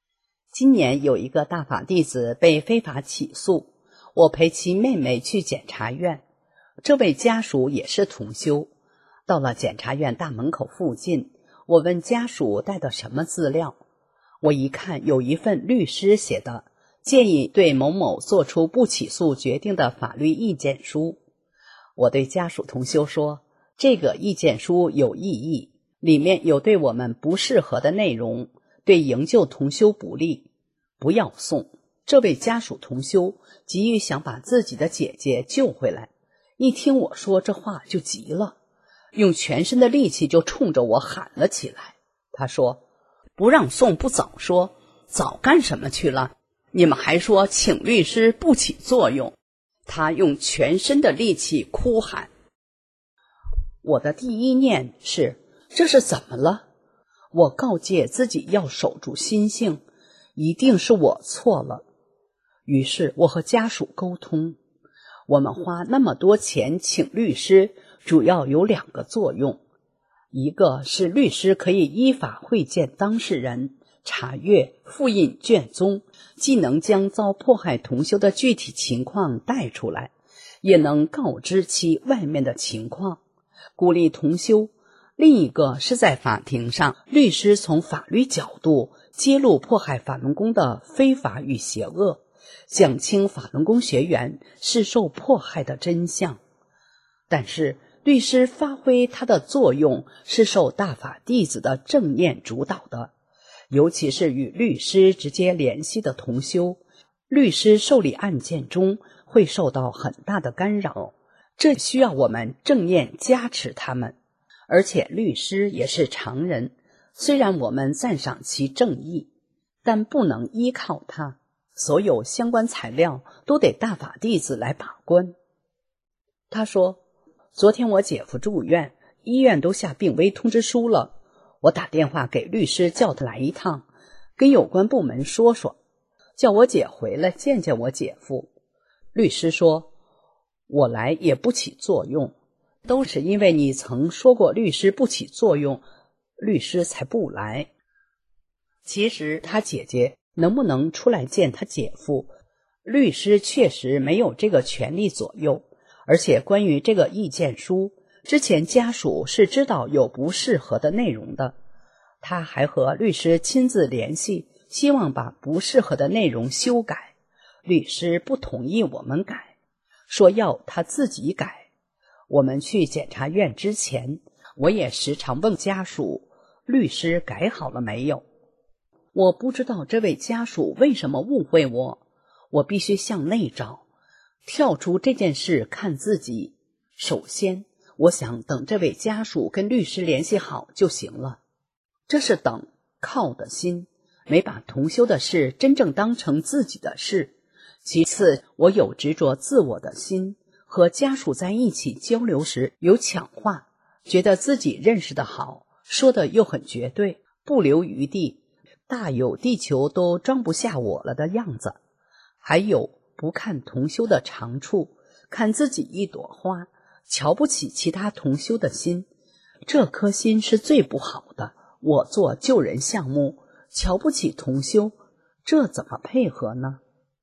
S7: 今年有一个大法弟子被非法起诉，我陪其妹妹去检察院，这位家属也是同修。到了检察院大门口附近，我问家属带的什么资料，我一看有一份律师写的建议对某某做出不起诉决定的法律意见书。我对家属同修说，这个意见书有异议，里面有对我们不适合的内容，对营救同修不利，不要送。这位家属同修急于想把自己的姐姐救回来，一听我说这话就急了，用全身的力气就冲着我喊了起来。他说，不让送不早说，早干什么去了？你们还说请律师不起作用。他用全身的力气哭喊。我的第一念是，这是怎么了？我告诫自己要守住心性，一定是我错了。于是我和家属沟通，我们花那么多钱请律师，主要有两个作用。一个是律师可以依法会见当事人，查阅复印卷宗，既能将遭迫害同修的具体情况带出来，也能告知其外面的情况，鼓励同修。另一个是在法庭上，律师从法律角度揭露迫害法轮功的非法与邪恶，讲清法轮功学员是受迫害的真相。但是律师发挥他的作用是受大法弟子的正念主导的，尤其是与律师直接联系的同修，律师受理案件中会受到很大的干扰，这需要我们正念加持他们。而且律师也是常人，虽然我们赞赏其正义，但不能依靠他，所有相关材料都得大法弟子来把关。他说，昨天我姐夫住院，医院都下病危通知书了，我打电话给律师叫他来一趟，跟有关部门说说，叫我姐回来见见我姐夫。律师说，我来也不起作用，都是因为你曾说过律师不起作用，律师才不来。其实他姐姐能不能出来见他姐夫，律师确实没有这个权利左右。而且关于这个意见书，之前家属是知道有不适合的内容的，他还和律师亲自联系，希望把不适合的内容修改，律师不同意我们改，说要他自己改。我们去检察院之前，我也时常问家属，律师改好了没有？我不知道这位家属为什么误会我，我必须向内找，跳出这件事看自己。首先，我想等这位家属跟律师联系好就行了，这是等靠的心，没把同修的事真正当成自己的事。其次，我有执着自我的心，和家属在一起交流时有抢话，觉得自己认识的好，说的又很绝对，不留余地，大有地球都装不下我了的样子。还有不看同修的长处，看自己一朵花，瞧不起其他同修的心，这颗心是最不好的。我做救人项目，瞧不起同修，这怎么配合呢？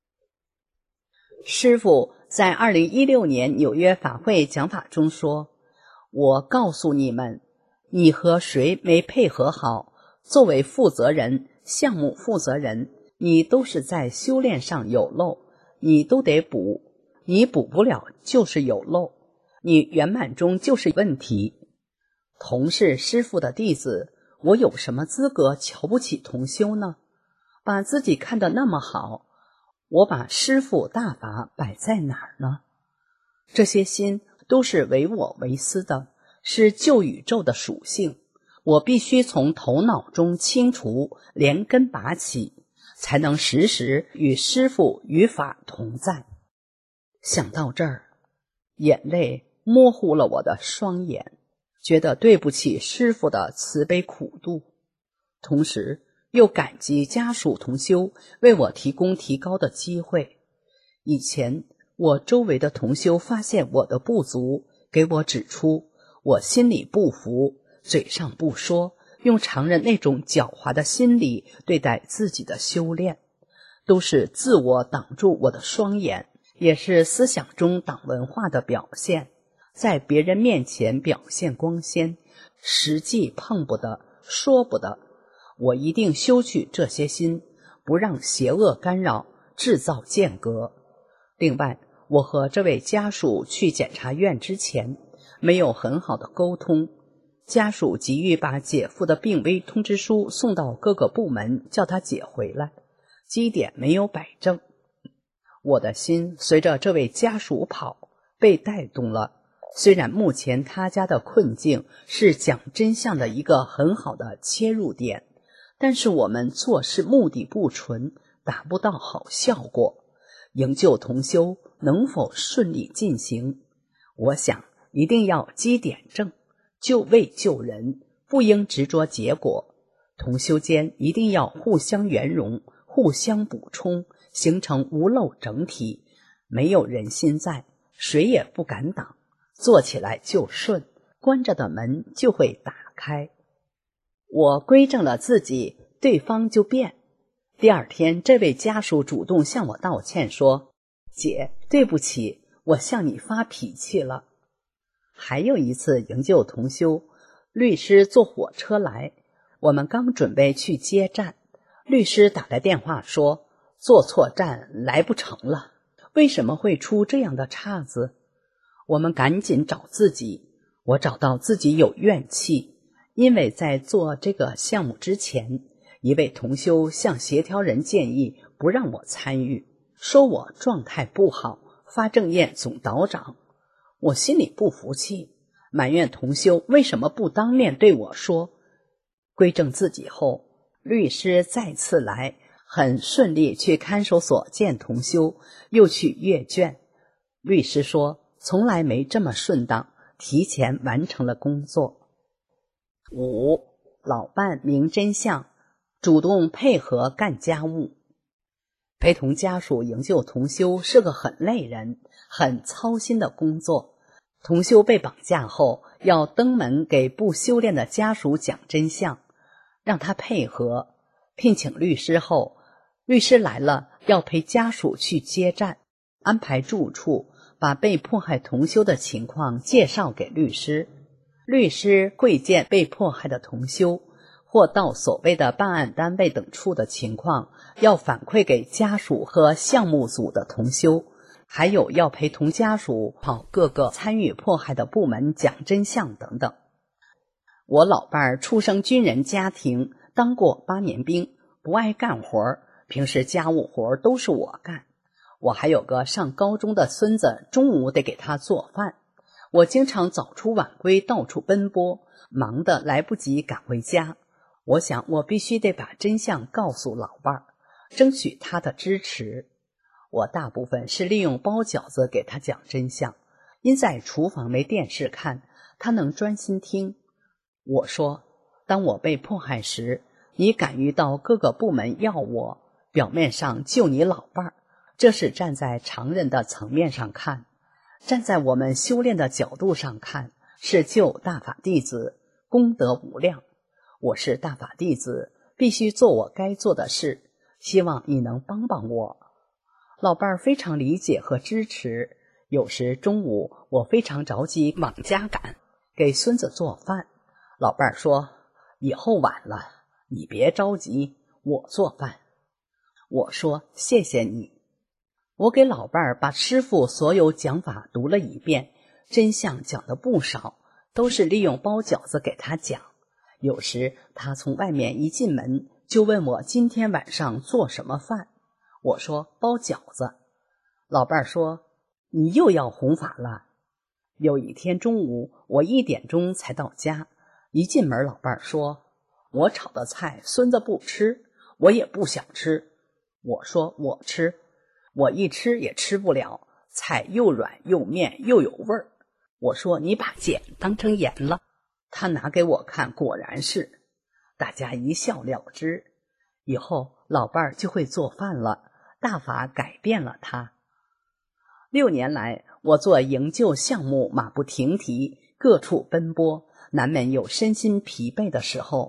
S7: 师父在二零一六年纽约法会讲法中说，我告诉你们，你和谁没配合好，作为负责人、项目负责人，你都是在修炼上有漏，你都得补，你补不了就是有漏，你圆满中就是问题。同是师父的弟子，我有什么资格瞧不起同修呢？把自己看得那么好，我把师父大法摆在哪儿呢？这些心都是唯我唯私的，是旧宇宙的属性，我必须从头脑中清除，连根拔起，才能时时与师父与法同在。想到这儿，眼泪模糊了我的双眼，觉得对不起师父的慈悲苦度，同时又感激家属同修为我提供提高的机会。以前我周围的同修发现我的不足，给我指出，我心里不服，嘴上不说， 用常人那种狡猾的心理对待自己的修炼，都是自我挡住我的双眼，也是思想中党文化的表现。在别人面前表现光鲜，实际碰不得，说不得。我一定修去这些心，不让邪恶干扰，制造间隔。另外，我和这位家属去检察院之前，没有很好的沟通。家属急于把姐夫的病危通知书送到各个部门，叫他姐回来，基点没有摆正。我的心随着这位家属跑，被带动了。虽然目前他家的困境是讲真相的一个很好的切入点，但是我们做事目的不纯，达不到好效果。营救同修能否顺利进行？我想一定要基点正，救位救人，不应执着结果。同修间一定要互相圆融，互相补充，形成无漏整体。没有人心在，谁也不敢挡，做起来就顺，关着的门就会打开。我规正了自己，对方就变。第二天，这位家属主动向我道歉说：姐，对不起，我向你发脾气了。还有一次营救同修，律师坐火车来，我们刚准备去接站，律师打来电话说坐错站来不成了。为什么会出这样的岔子？我们赶紧找自己，我找到自己有怨气，因为在做这个项目之前，一位同修向协调人建议不让我参与，说我状态不好，发证验总导长。我心里不服气，埋怨同修为什么不当面对我说。归正自己后，律师再次来，很顺利去看守所见同修，又去阅卷。律师说从来没这么顺当，提前完成了工作。五，老伴明真相，主动配合干家务。陪同家属营救同修是个很累人、很操心的工作。同修被绑架后，要登门给不修炼的家属讲真相，让他配合。聘请律师后，律师来了要陪家属去接站，安排住处，把被迫害同修的情况介绍给律师。律师会见被迫害的同修，或到所谓的办案单位等处的情况，要反馈给家属和项目组的同修，还有要陪同家属跑各个参与迫害的部门讲真相等等。我老伴儿出生军人家庭，当过八年兵，不爱干活，平时家务活都是我干。我还有个上高中的孙子，中午得给他做饭。我经常早出晚归，到处奔波，忙得来不及赶回家。我想我必须得把真相告诉老伴儿，争取他的支持。我大部分是利用包饺子给他讲真相，因在厨房没电视看，他能专心听。我说，当我被迫害时，你敢于到各个部门要我，表面上救你老伴儿，这是站在常人的层面上看，站在我们修炼的角度上看，是救大法弟子，功德无量。我是大法弟子，必须做我该做的事，希望你能帮帮我。老伴儿非常理解和支持。有时中午我非常着急往家赶，给孙子做饭，老伴儿说，以后晚了，你别着急，我做饭。我说，谢谢你。我给老伴儿把师父所有讲法读了一遍，真相讲的不少，都是利用包饺子给他讲。有时他从外面一进门就问我今天晚上做什么饭，我说包饺子。老伴儿说，你又要弘法了。有一天中午我一点钟才到家，一进门老伴儿说，我炒的菜孙子不吃，我也不想吃。我说我吃，我一吃也吃不了，菜又软又面又有味儿。我说你把碱当成盐了。他拿给我看，果然是。大家一笑了之。以后老伴儿就会做饭了，大法改变了他。六年来，我做营救项目马不停蹄，各处奔波，难免有身心疲惫的时候。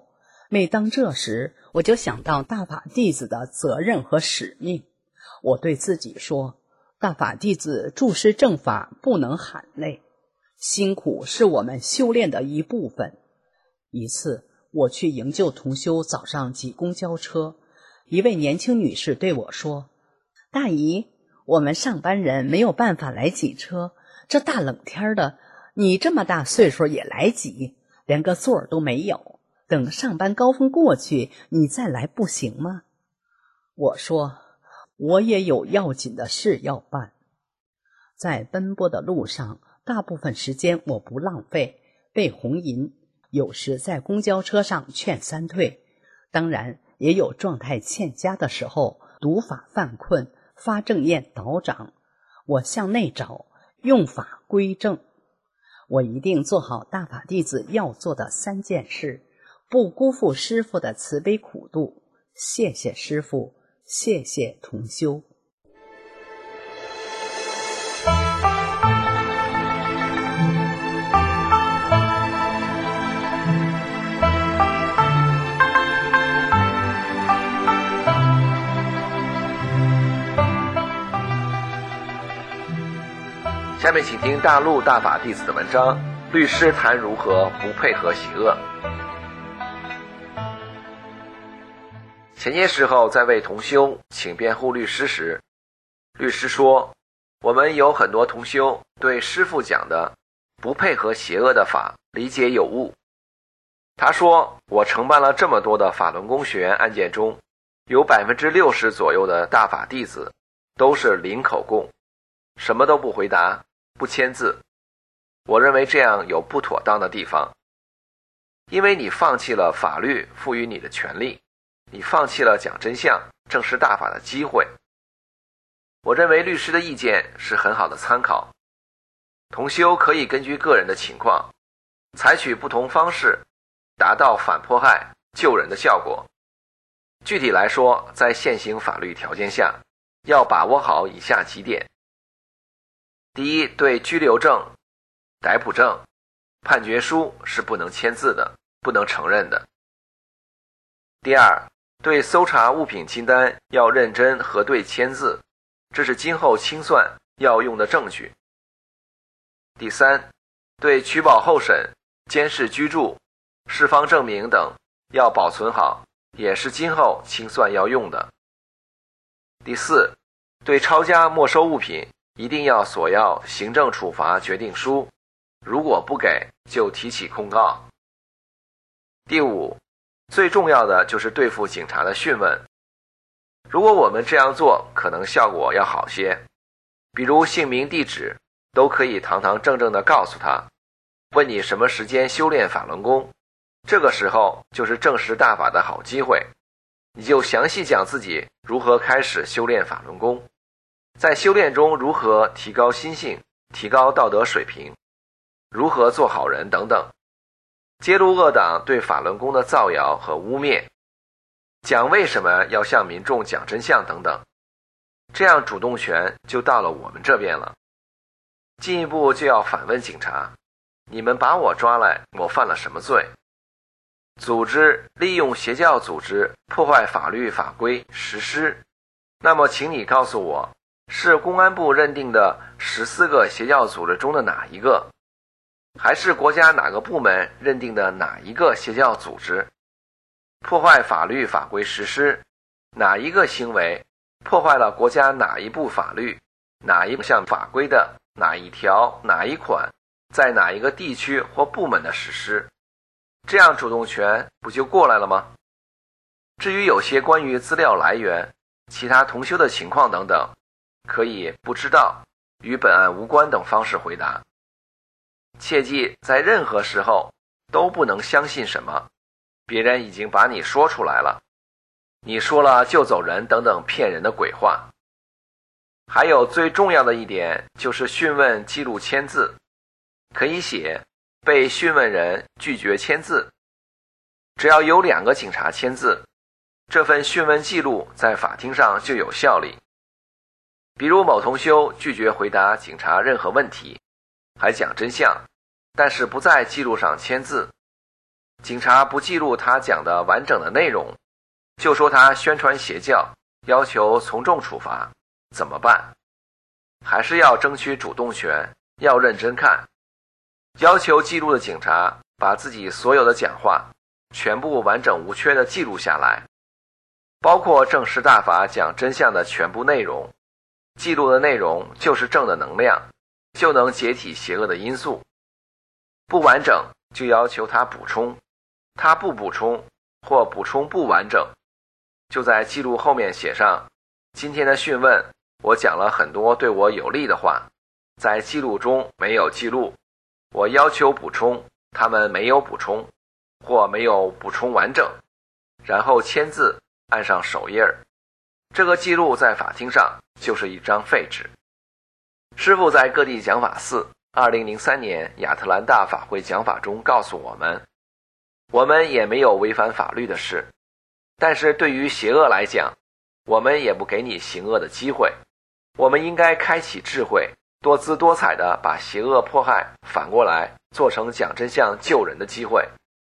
S7: 每当这时，我就想到大法弟子的责任和使命。我对自己说，大法弟子注师正法不能喊累，辛苦是我们修炼的一部分。一次我去营救同修早上挤公交车，一位年轻女士对我说，大姨，我们上班人没有办法来挤车，这大冷天的，你这么大岁数也来挤，连个座儿都没有，等上班高峰过去你再来不行吗？我说，我也有要紧的事要办。在奔波的路上，大部分时间我不浪费，被红银，有时在公交车上劝三退，当然也有状态欠佳的时候，读法犯困，发正念导掌，我向内找，用法归正。我一定做好大法弟子要做的三件事，不辜负师父的慈悲苦度。谢谢师父，谢谢同修。
S5: 下面请听大陆大法弟子的文章，律师谈如何不配合邪恶。前些时候在为同修请辩护律师时，律师说，我们有很多同修对师父讲的不配合邪恶的法理解有误。他说，我承办了这么多的法轮功学员案件中，有 百分之六十 左右的大法弟子都是零口供，什么都不回答，不签字。我认为这样有不妥当的地方，因为你放弃了法律赋予你的权利，你放弃了讲真相正视大法的机会。我认为律师的意见是很好的参考，同修可以根据个人的情况采取不同方式达到反迫害救人的效果。具体来说，在现行法律条件下，要把握好以下几点。第一，对拘留证、逮捕证、判决书是不能签字的，不能承认的。第二，对搜查物品清单要认真核对签字，这是今后清算要用的证据。第三，对取保候审、监视居住、释放证明等要保存好，也是今后清算要用的。第四，对抄家没收物品一定要索要行政处罚决定书，如果不给就提起控告。第五，最重要的就是对付警察的讯问。如果我们这样做，可能效果要好些，比如姓名地址都可以堂堂正正地告诉他，问你什么时间修炼法轮功，这个时候就是证实大法的好机会，你就详细讲自己如何开始修炼法轮功，在修炼中如何提高心性，提高道德水平，如何做好人等等，揭露恶党对法轮功的造谣和污蔑，讲为什么要向民众讲真相等等，这样主动权就到了我们这边了。进一步就要反问警察，你们把我抓来，我犯了什么罪？组织利用邪教组织破坏法律法规实施，那么请你告诉我，是公安部认定的十四个邪教组织中的哪一个，还是国家哪个部门认定的哪一个邪教组织？破坏法律法规实施，哪一个行为破坏了国家哪一部法律，哪一项法规的哪一条哪一款，在哪一个地区或部门的实施，这样主动权不就过来了吗？至于有些关于资料来源、其他同修的情况等等，可以不知道、与本案无关等方式回答。切记在任何时候都不能相信什么别人已经把你说出来了，你说了就走人等等骗人的鬼话。还有最重要的一点就是讯问记录签字，可以写被讯问人拒绝签字，只要有两个警察签字，这份讯问记录在法庭上就有效力。比如某同修拒绝回答警察任何问题，还讲真相，但是不在记录上签字， 警察不记录他讲的完整的内容，就说他宣传邪教，要求从重处罚，怎么办？还是要争取主动权，要认真看。要求记录的警察把自己所有的讲话全部完整无缺地记录下来，包括正式大法讲真相的全部内容。记录的内容就是正的能量，就能解体邪恶的因素。不完整就要求他补充，他不补充或补充不完整，就在记录后面写上今天的讯问我讲了很多对我有利的话，在记录中没有记录，我要求补充，他们没有补充或没有补充完整，然后签字按上手印儿。这个记录在法庭上就是一张废纸。师父在各地讲法寺二零零三年亚特兰大法会讲法中告诉我们，我们也没有违反法律的事，但是对于邪恶来讲，我们也不给你行恶的机会，我们应该开启智慧，多姿多彩地把邪恶迫害反过来做成讲真相救人的机会。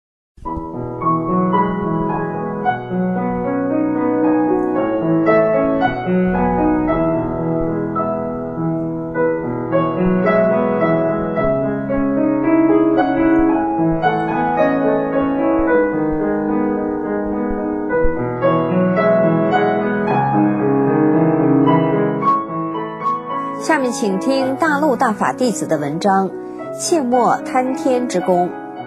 S6: 下面请听大陆大法弟子的文章，切莫贪天之功。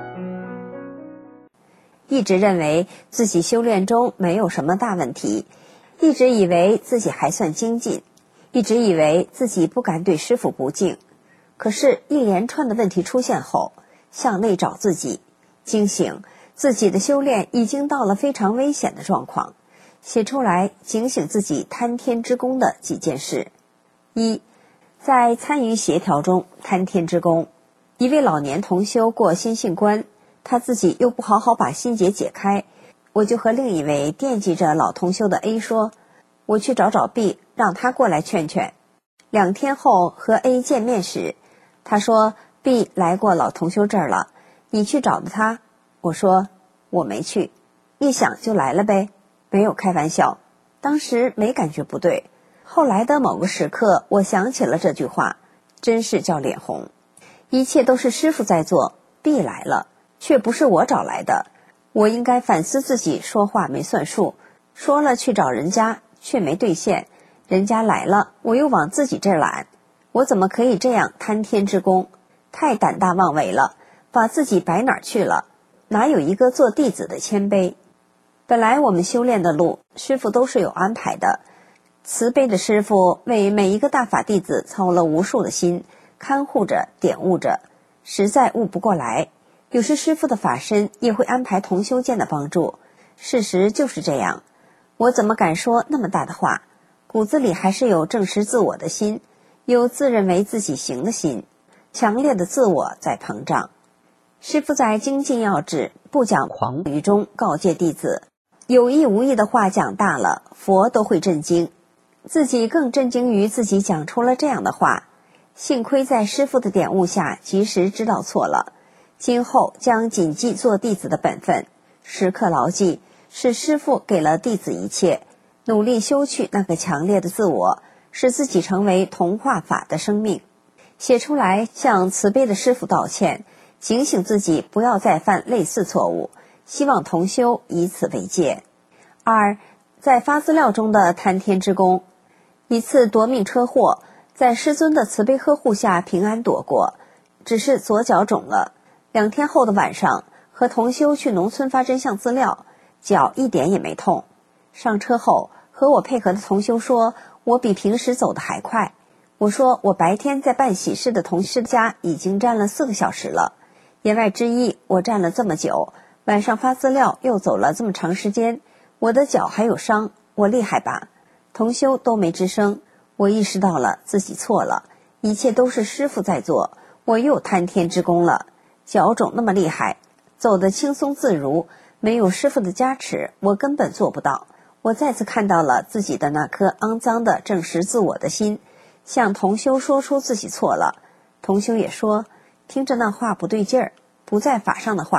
S6: 一直认为自己修炼中没有什么大问题，一直以为自己还算精进，一直以为自己不敢对师父不敬。可是一连串的问题出现后，向内找自己，惊醒自己的修炼已经到了非常危险的状况，写出来警醒自己贪天之功的几件事。一，在参与协调中贪天之功。一位老年同修过心性关，他自己又不好好把心结解开，我就和另一位惦记着老同修的 A 说，我去找找 B， 让他过来劝劝。两天后和 A 见面时，他说 B 来过老同修这儿了，你去找的他。我说我没去，一想就来了呗，没有开玩笑。当时没感觉不对，后来的某个时刻我想起了这句话，真是叫脸红。一切都是师父在做， B 来了却不是我找来的，我应该反思自己说话没算数，说了去找人家却没兑现，人家来了我又往自己这儿揽，我怎么可以这样贪天之功？太胆大妄为了，把自己摆哪儿去了？哪有一个做弟子的谦卑？本来我们修炼的路师父都是有安排的，慈悲的师父为每一个大法弟子操了无数的心，看护着点悟着，实在悟不过来。有时师父的法身也会安排同修间的帮助，事实就是这样。我怎么敢说那么大的话？骨子里还是有正视自我的心，有自认为自己行的心，强烈的自我在膨胀。师父在精进要旨不讲狂语中告诫弟子，有意无意的话讲大了，佛都会震惊，自己更震惊于自己讲出了这样的话。幸亏在师父的点悟下及时知道错了，今后将谨记做弟子的本分，时刻牢记是师父给了弟子一切，努力修去那个强烈的自我，使自己成为同化法的生命。写出来向慈悲的师父道歉，警醒自己不要再犯类似错误，希望同修以此为戒。二，在发资料中的贪天之功。一次夺命车祸，在师尊的慈悲呵护下平安躲过，只是左脚肿了。两天后的晚上，和同修去农村发真相资料，脚一点也没痛。上车后和我配合的同修说，我比平时走得还快。我说我白天在办喜事的同事家已经站了四个小时了，言外之意我站了这么久，晚上发资料又走了这么长时间，我的脚还有伤，我厉害吧？同修都没吱声。我意识到了自己错了，一切都是师父在做，我又贪天之功了。脚肿那么厉害，走得轻松自如，没有师父的加持，我根本做不到。我再次看到了自己的那颗肮脏的正视自我的心，向同修说出自己错了。同修也说，听着那话不对劲儿，不在法上的话，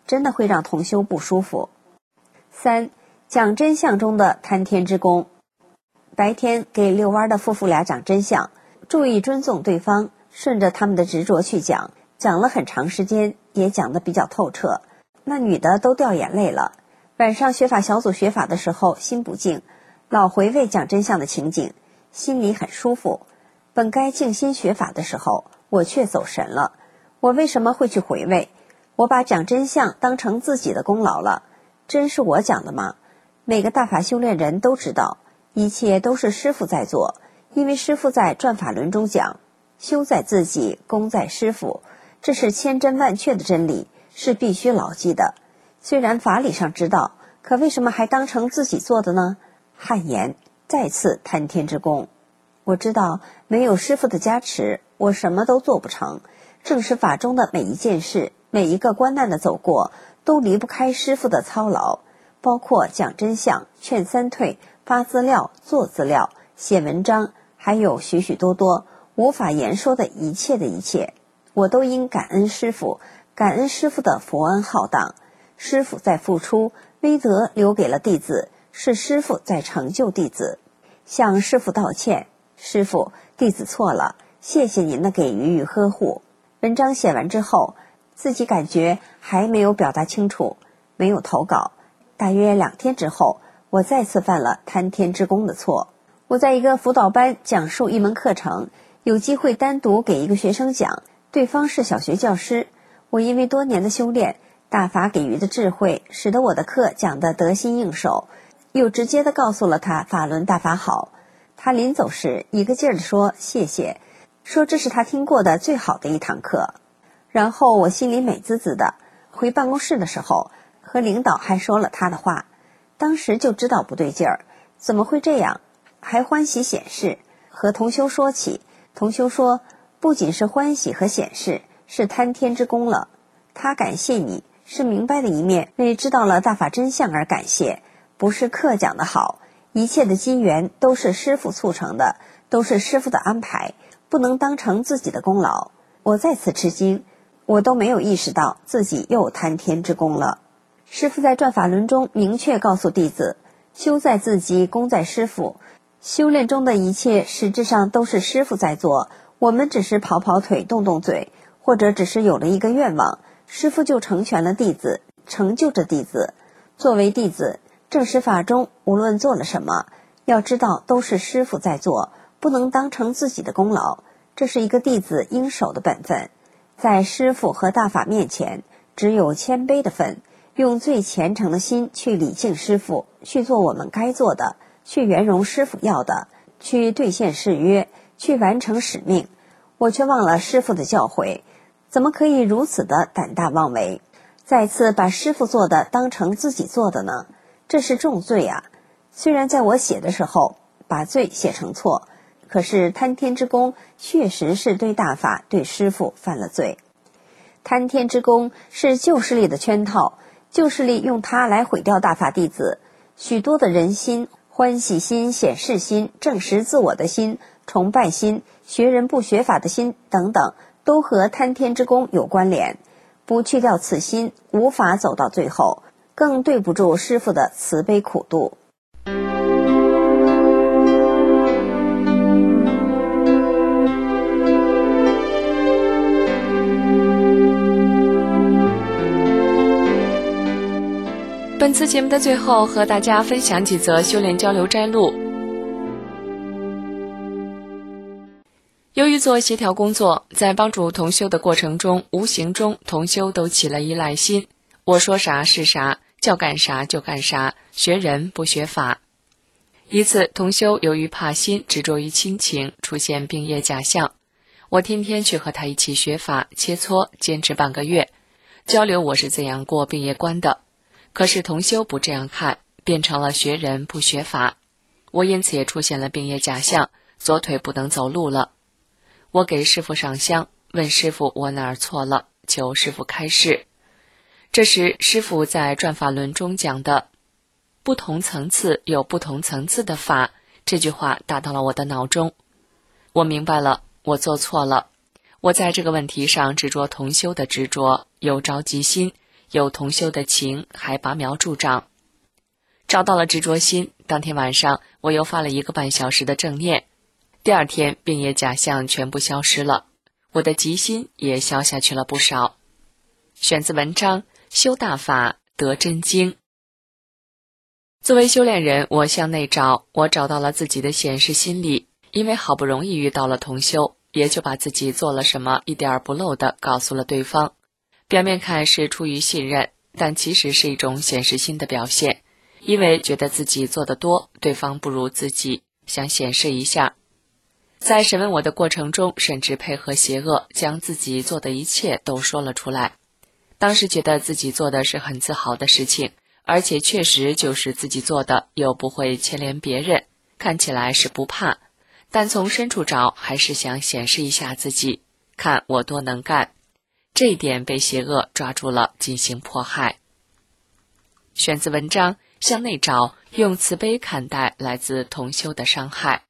S6: 真的会让同修不舒服。三、讲真相中的贪天之功。白天给遛弯的夫妇俩讲真相，注意尊重对方，顺着他们的执着去讲，讲了很长时间，也讲得比较透彻，那女的都掉眼泪了。晚上学法小组学法的时候心不静，老回味讲真相的情景，心里很舒服。本该静心学法的时候，我却走神了。我为什么会去回味？我把讲真相当成自己的功劳了。真是我讲的吗？每个大法修炼人都知道，一切都是师父在做，因为师父在转法轮中讲，修在自己，功在师父，这是千真万确的真理，是必须牢记的。虽然法理上知道，可为什么还当成自己做的呢？汗颜，再次贪天之功。我知道没有师父的加持，我什么都做不成。正是法中的每一件事，每一个关难的走过，都离不开师父的操劳，包括讲真相、劝三退、发资料、做资料、写文章，还有许许多多无法言说的一切的一切，我都应感恩师父，感恩师父的佛恩浩荡。师父在付出，威德留给了弟子，是师父在成就弟子。向师父道歉，师父，弟子错了，谢谢您的给予与呵护。文章写完之后，自己感觉还没有表达清楚，没有投稿。大约两天之后，我再次犯了贪天之功的错。我在一个辅导班讲述一门课程，有机会单独给一个学生讲，对方是小学教师。我因为多年的修炼，大法给予的智慧，使得我的课讲得得心应手，又直接地告诉了他法轮大法好。他临走时一个劲儿地说谢谢，说这是他听过的最好的一堂课。然后我心里美滋滋的，回办公室的时候和领导还说了他的话，当时就知道不对劲儿，怎么会这样？还欢喜显示，和同修说起，同修说不仅是欢喜和显示，是贪天之功了。他感谢你，是明白的一面，为知道了大法真相而感谢，不是课讲得好，一切的机缘都是师父促成的，都是师父的安排，不能当成自己的功劳。我再次吃惊，我都没有意识到自己又贪天之功了。师父在转法轮中明确告诉弟子，修在自己，功在师父。修炼中的一切实质上都是师父在做，我们只是跑跑腿、动动嘴，或者只是有了一个愿望，师父就成全了弟子，成就着弟子。作为弟子，正实法中无论做了什么，要知道都是师父在做，不能当成自己的功劳，这是一个弟子应守的本分。在师父和大法面前，只有谦卑的份，用最虔诚的心去礼敬师父，去做我们该做的，去圆融师父要的，去兑现誓约，去完成使命。我却忘了师父的教诲，怎么可以如此的胆大妄为，再次把师父做的当成自己做的呢？这是重罪啊！虽然在我写的时候把罪写成错，可是贪天之功确实是对大法、对师父犯了罪。贪天之功是旧势力的圈套，旧势力用它来毁掉大法弟子。许多的人心、欢喜心、显示心、证实自我的心、崇拜心、学人不学法的心等等，都和贪天之功有关联。不去掉此心，无法走到最后，更对不住师父的慈悲苦度。
S8: 本次节目的最后，和大家分享几则修炼交流摘录。由于做协调工作，在帮助同修的过程中，无形中同修都起了依赖心，我说啥是啥，叫干啥就干啥，学人不学法。一次同修由于怕心，执着于亲情，出现病业假象，我天天去和他一起学法切磋，坚持半个月，交流我是怎样过病业关的。可是同修不这样看，变成了学人不学法，我因此也出现了病业假象，左腿不能走路了。我给师父上香，问师父我哪儿错了，求师父开示。这时师父在转法轮中讲的不同层次有不同层次的法，这句话打到了我的脑中。我明白了，我做错了，我在这个问题上执着同修的执着，有着急心， 有同修的情，还拔苗助长。找到了执着心，当天晚上我又发了一个半小时的正念，第二天病业假象全部消失了，我的急心也消下去了不少。选自文章修大法得真经。作为修炼人，我向内找，我找到了自己的显示心理，因为好不容易遇到了同修，也就把自己做了什么一点儿不漏的告诉了对方。表面看是出于信任，但其实是一种显示心的表现，因为觉得自己做得多，对方不如自己，想显示一下。在审问我的过程中，甚至配合邪恶，将自己做的一切都说了出来。当时觉得自己做的是很自豪的事情，而且确实就是自己做的，又不会牵连别人，看起来是不怕，但从深处找还是想显示一下自己，看我多能干。这一点被邪恶抓住了，进行迫害。选自文章向内找，用慈悲看待来自同修的伤害。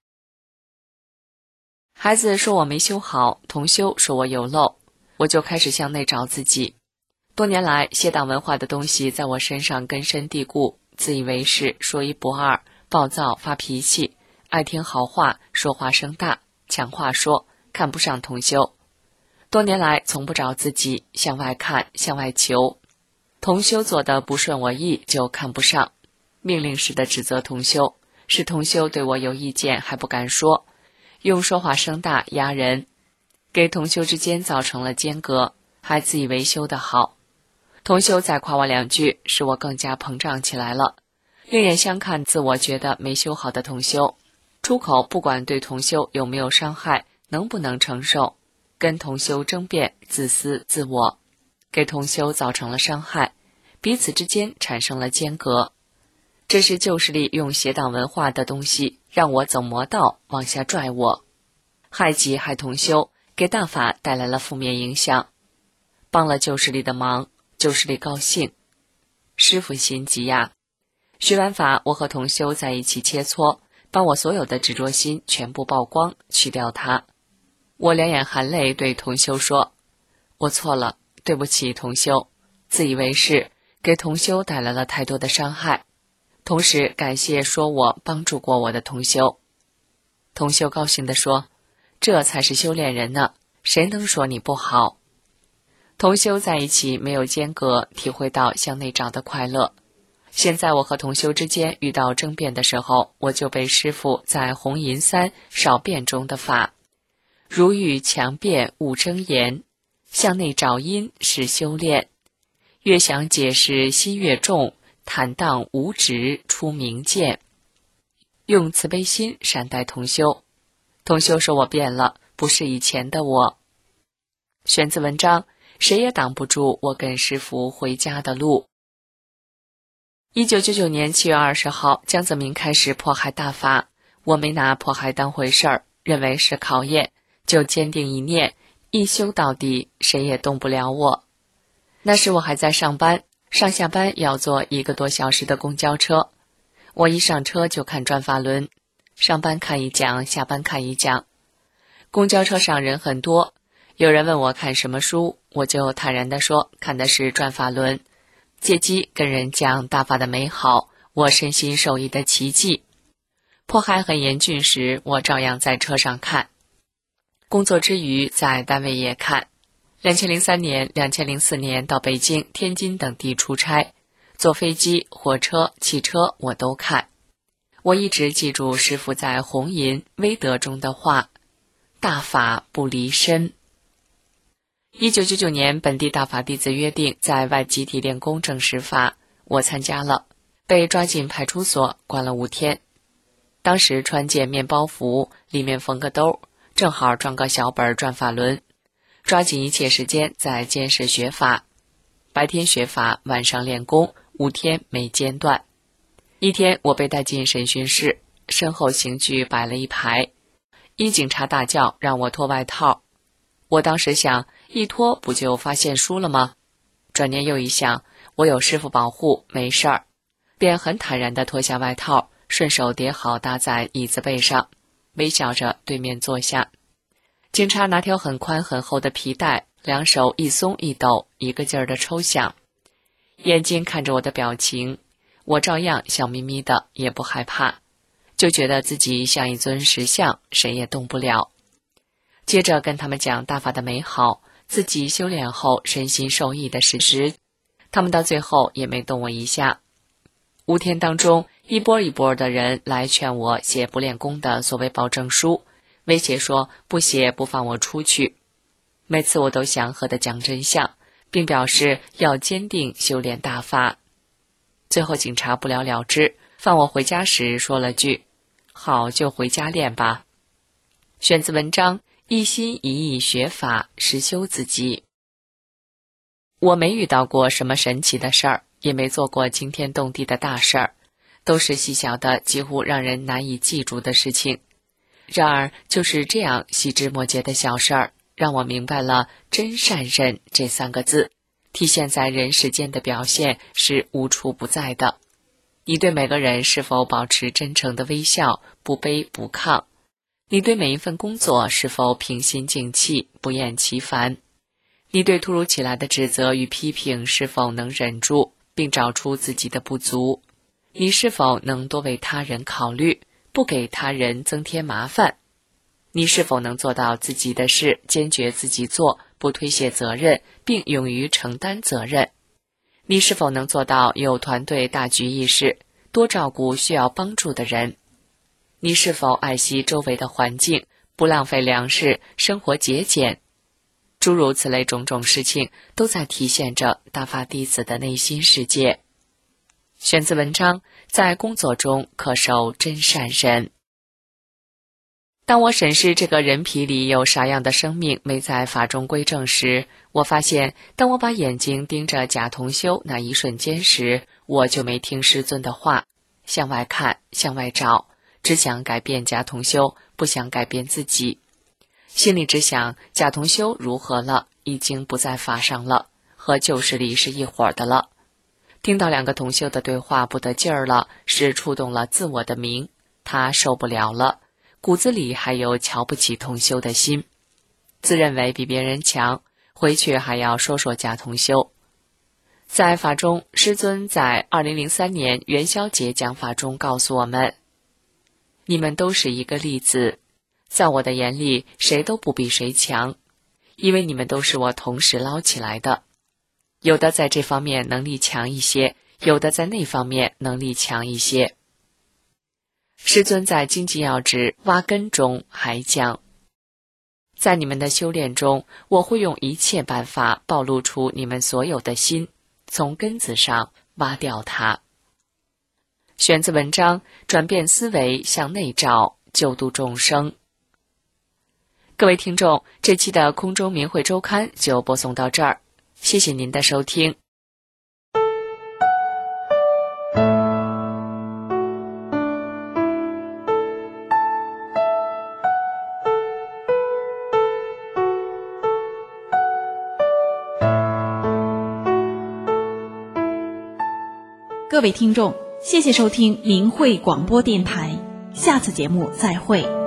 S8: 孩子说我没修好，同修说我有漏，我就开始向内找自己。多年来，邪党文化的东西在我身上根深蒂固，自以为是，说一不二，暴躁发脾气，爱听好话，说话声大，抢话说，看不上同修。多年来从不找自己，向外看，向外求。同修做的不顺我意就看不上，命令式的指责同修，是同修对我有意见还不敢说，用说话声大压人，给同修之间造成了间隔，还自以为修得好。同修再夸我两句，使我更加膨胀起来了。另眼相看自我觉得没修好的同修，出口不管对同修有没有伤害，能不能承受，跟同修争辩，自私自我，给同修造成了伤害，彼此之间产生了间隔。这是旧势力用邪党文化的东西让我走魔道，往下拽我，害己害同修，给大法带来了负面影响。帮了旧势力的忙，旧势力高兴，师父心急呀。学完法，我和同修在一起切磋，把我所有的执着心全部曝光，去掉它。我两眼含泪对同修说，我错了，对不起同修，自以为是，给同修带来了太多的伤害，同时感谢说我帮助过我的同修。同修高兴地说，这才是修炼人呢，谁能说你不好。同修在一起没有间隔，体会到向内找的快乐。现在我和同修之间遇到争辩的时候，我就被师父在红银三少辩中的法，如遇强辩勿争言，向内找因是修炼，越想解释心越重，坦荡无执出明见。用慈悲心善待同修，同修说我变了，不是以前的我。选自文章谁也挡不住我跟师父回家的路。一九九九年七月二十号，江泽民开始迫害大法，我没拿迫害当回事儿，认为是考验，就坚定一念，一修到底，谁也动不了我。那时我还在上班，上下班要坐一个多小时的公交车，我一上车就看转法轮，上班看一讲，下班看一讲。公交车上人很多，有人问我看什么书，我就坦然地说看的是转法轮，借机跟人讲大法的美好，我身心受益的奇迹。迫害很严峻时，我照样在车上看，工作之余在单位也看。两千零三年、两千零四年到北京、天津等地出差，坐飞机、火车、汽车我都看。我一直记住师父在红银威德中的话，大法不离身。一九九九年，本地大法弟子约定在外集体练功证实法，我参加了，被抓进派出所关了五天。当时穿件面包服，里面缝个兜，正好装个小本转法轮，抓紧一切时间在监室学法，白天学法，晚上练功，五天没间断。一天我被带进审讯室，身后刑具摆了一排，一警察大叫让我脱外套。我当时想，一脱不就发现书了吗？转念又一想，我有师父保护，没事儿，便很坦然地脱下外套，顺手叠好搭在椅子背上，微笑着对面坐下。警察拿条很宽很厚的皮带，两手一松一抖，一个劲儿地抽响。 眼睛看着我的表情，我照样笑眯眯的，也不害怕，就觉得自己像一尊石像，谁也动不了。接着跟他们讲大法的美好，自己修炼后身心受益的事实，他们到最后也没动我一下。五天当中，一波一波的人来劝我写不练功的所谓保证书，威胁说不写不放我出去。每次我都祥和地讲真相，并表示要坚定修炼大法。最后警察不了了之，放我回家时说了句：好，就回家练吧。选自文章，一心一意学法，实修自己。我没遇到过什么神奇的事儿，也没做过惊天动地的大事儿，都是细小的几乎让人难以记住的事情。然而就是这样细枝末节的小事儿，让我明白了真善忍这三个字体现在人世间的表现是无处不在的。你对每个人是否保持真诚的微笑，不卑不亢？你对每一份工作是否平心静气，不厌其烦？你对突如其来的指责与批评是否能忍住，并找出自己的不足？你是否能多为他人考虑，不给他人增添麻烦？你是否能做到自己的事坚决自己做，不推卸责任，并勇于承担责任？你是否能做到有团队大局意识，多照顾需要帮助的人？你是否爱惜周围的环境，不浪费粮食，生活节俭？诸如此类种种事情，都在体现着大法弟子的内心世界。选自文章，在工作中恪守真善忍。当我审视这个人皮里有啥样的生命没在法中归正时，我发现当我把眼睛盯着贾同修那一瞬间时，我就没听师尊的话，向外看，向外找，只想改变贾同修，不想改变自己。心里只想贾同修如何了，已经不在法上了，和旧时里是一伙的了。听到两个同修的对话不得劲儿了，是触动了自我的名，他受不了了，骨子里还有瞧不起同修的心，自认为比别人强，回去还要说说贾同修。在法中，师尊在二零零三年元宵节讲法中告诉我们，你们都是一个例子，在我的眼里谁都不比谁强，因为你们都是我同时捞起来的，有的在这方面能力强一些，有的在那方面能力强一些。师尊在经济要旨挖根中还讲，在你们的修炼中，我会用一切办法暴露出你们所有的心，从根子上挖掉它。选自文章，转变思维向内照，救度众生。各位听众，这期的空中明慧周刊就播送到这儿，谢谢您的收听。
S2: 各位听众，谢谢收听明慧广播电台，下次节目再会。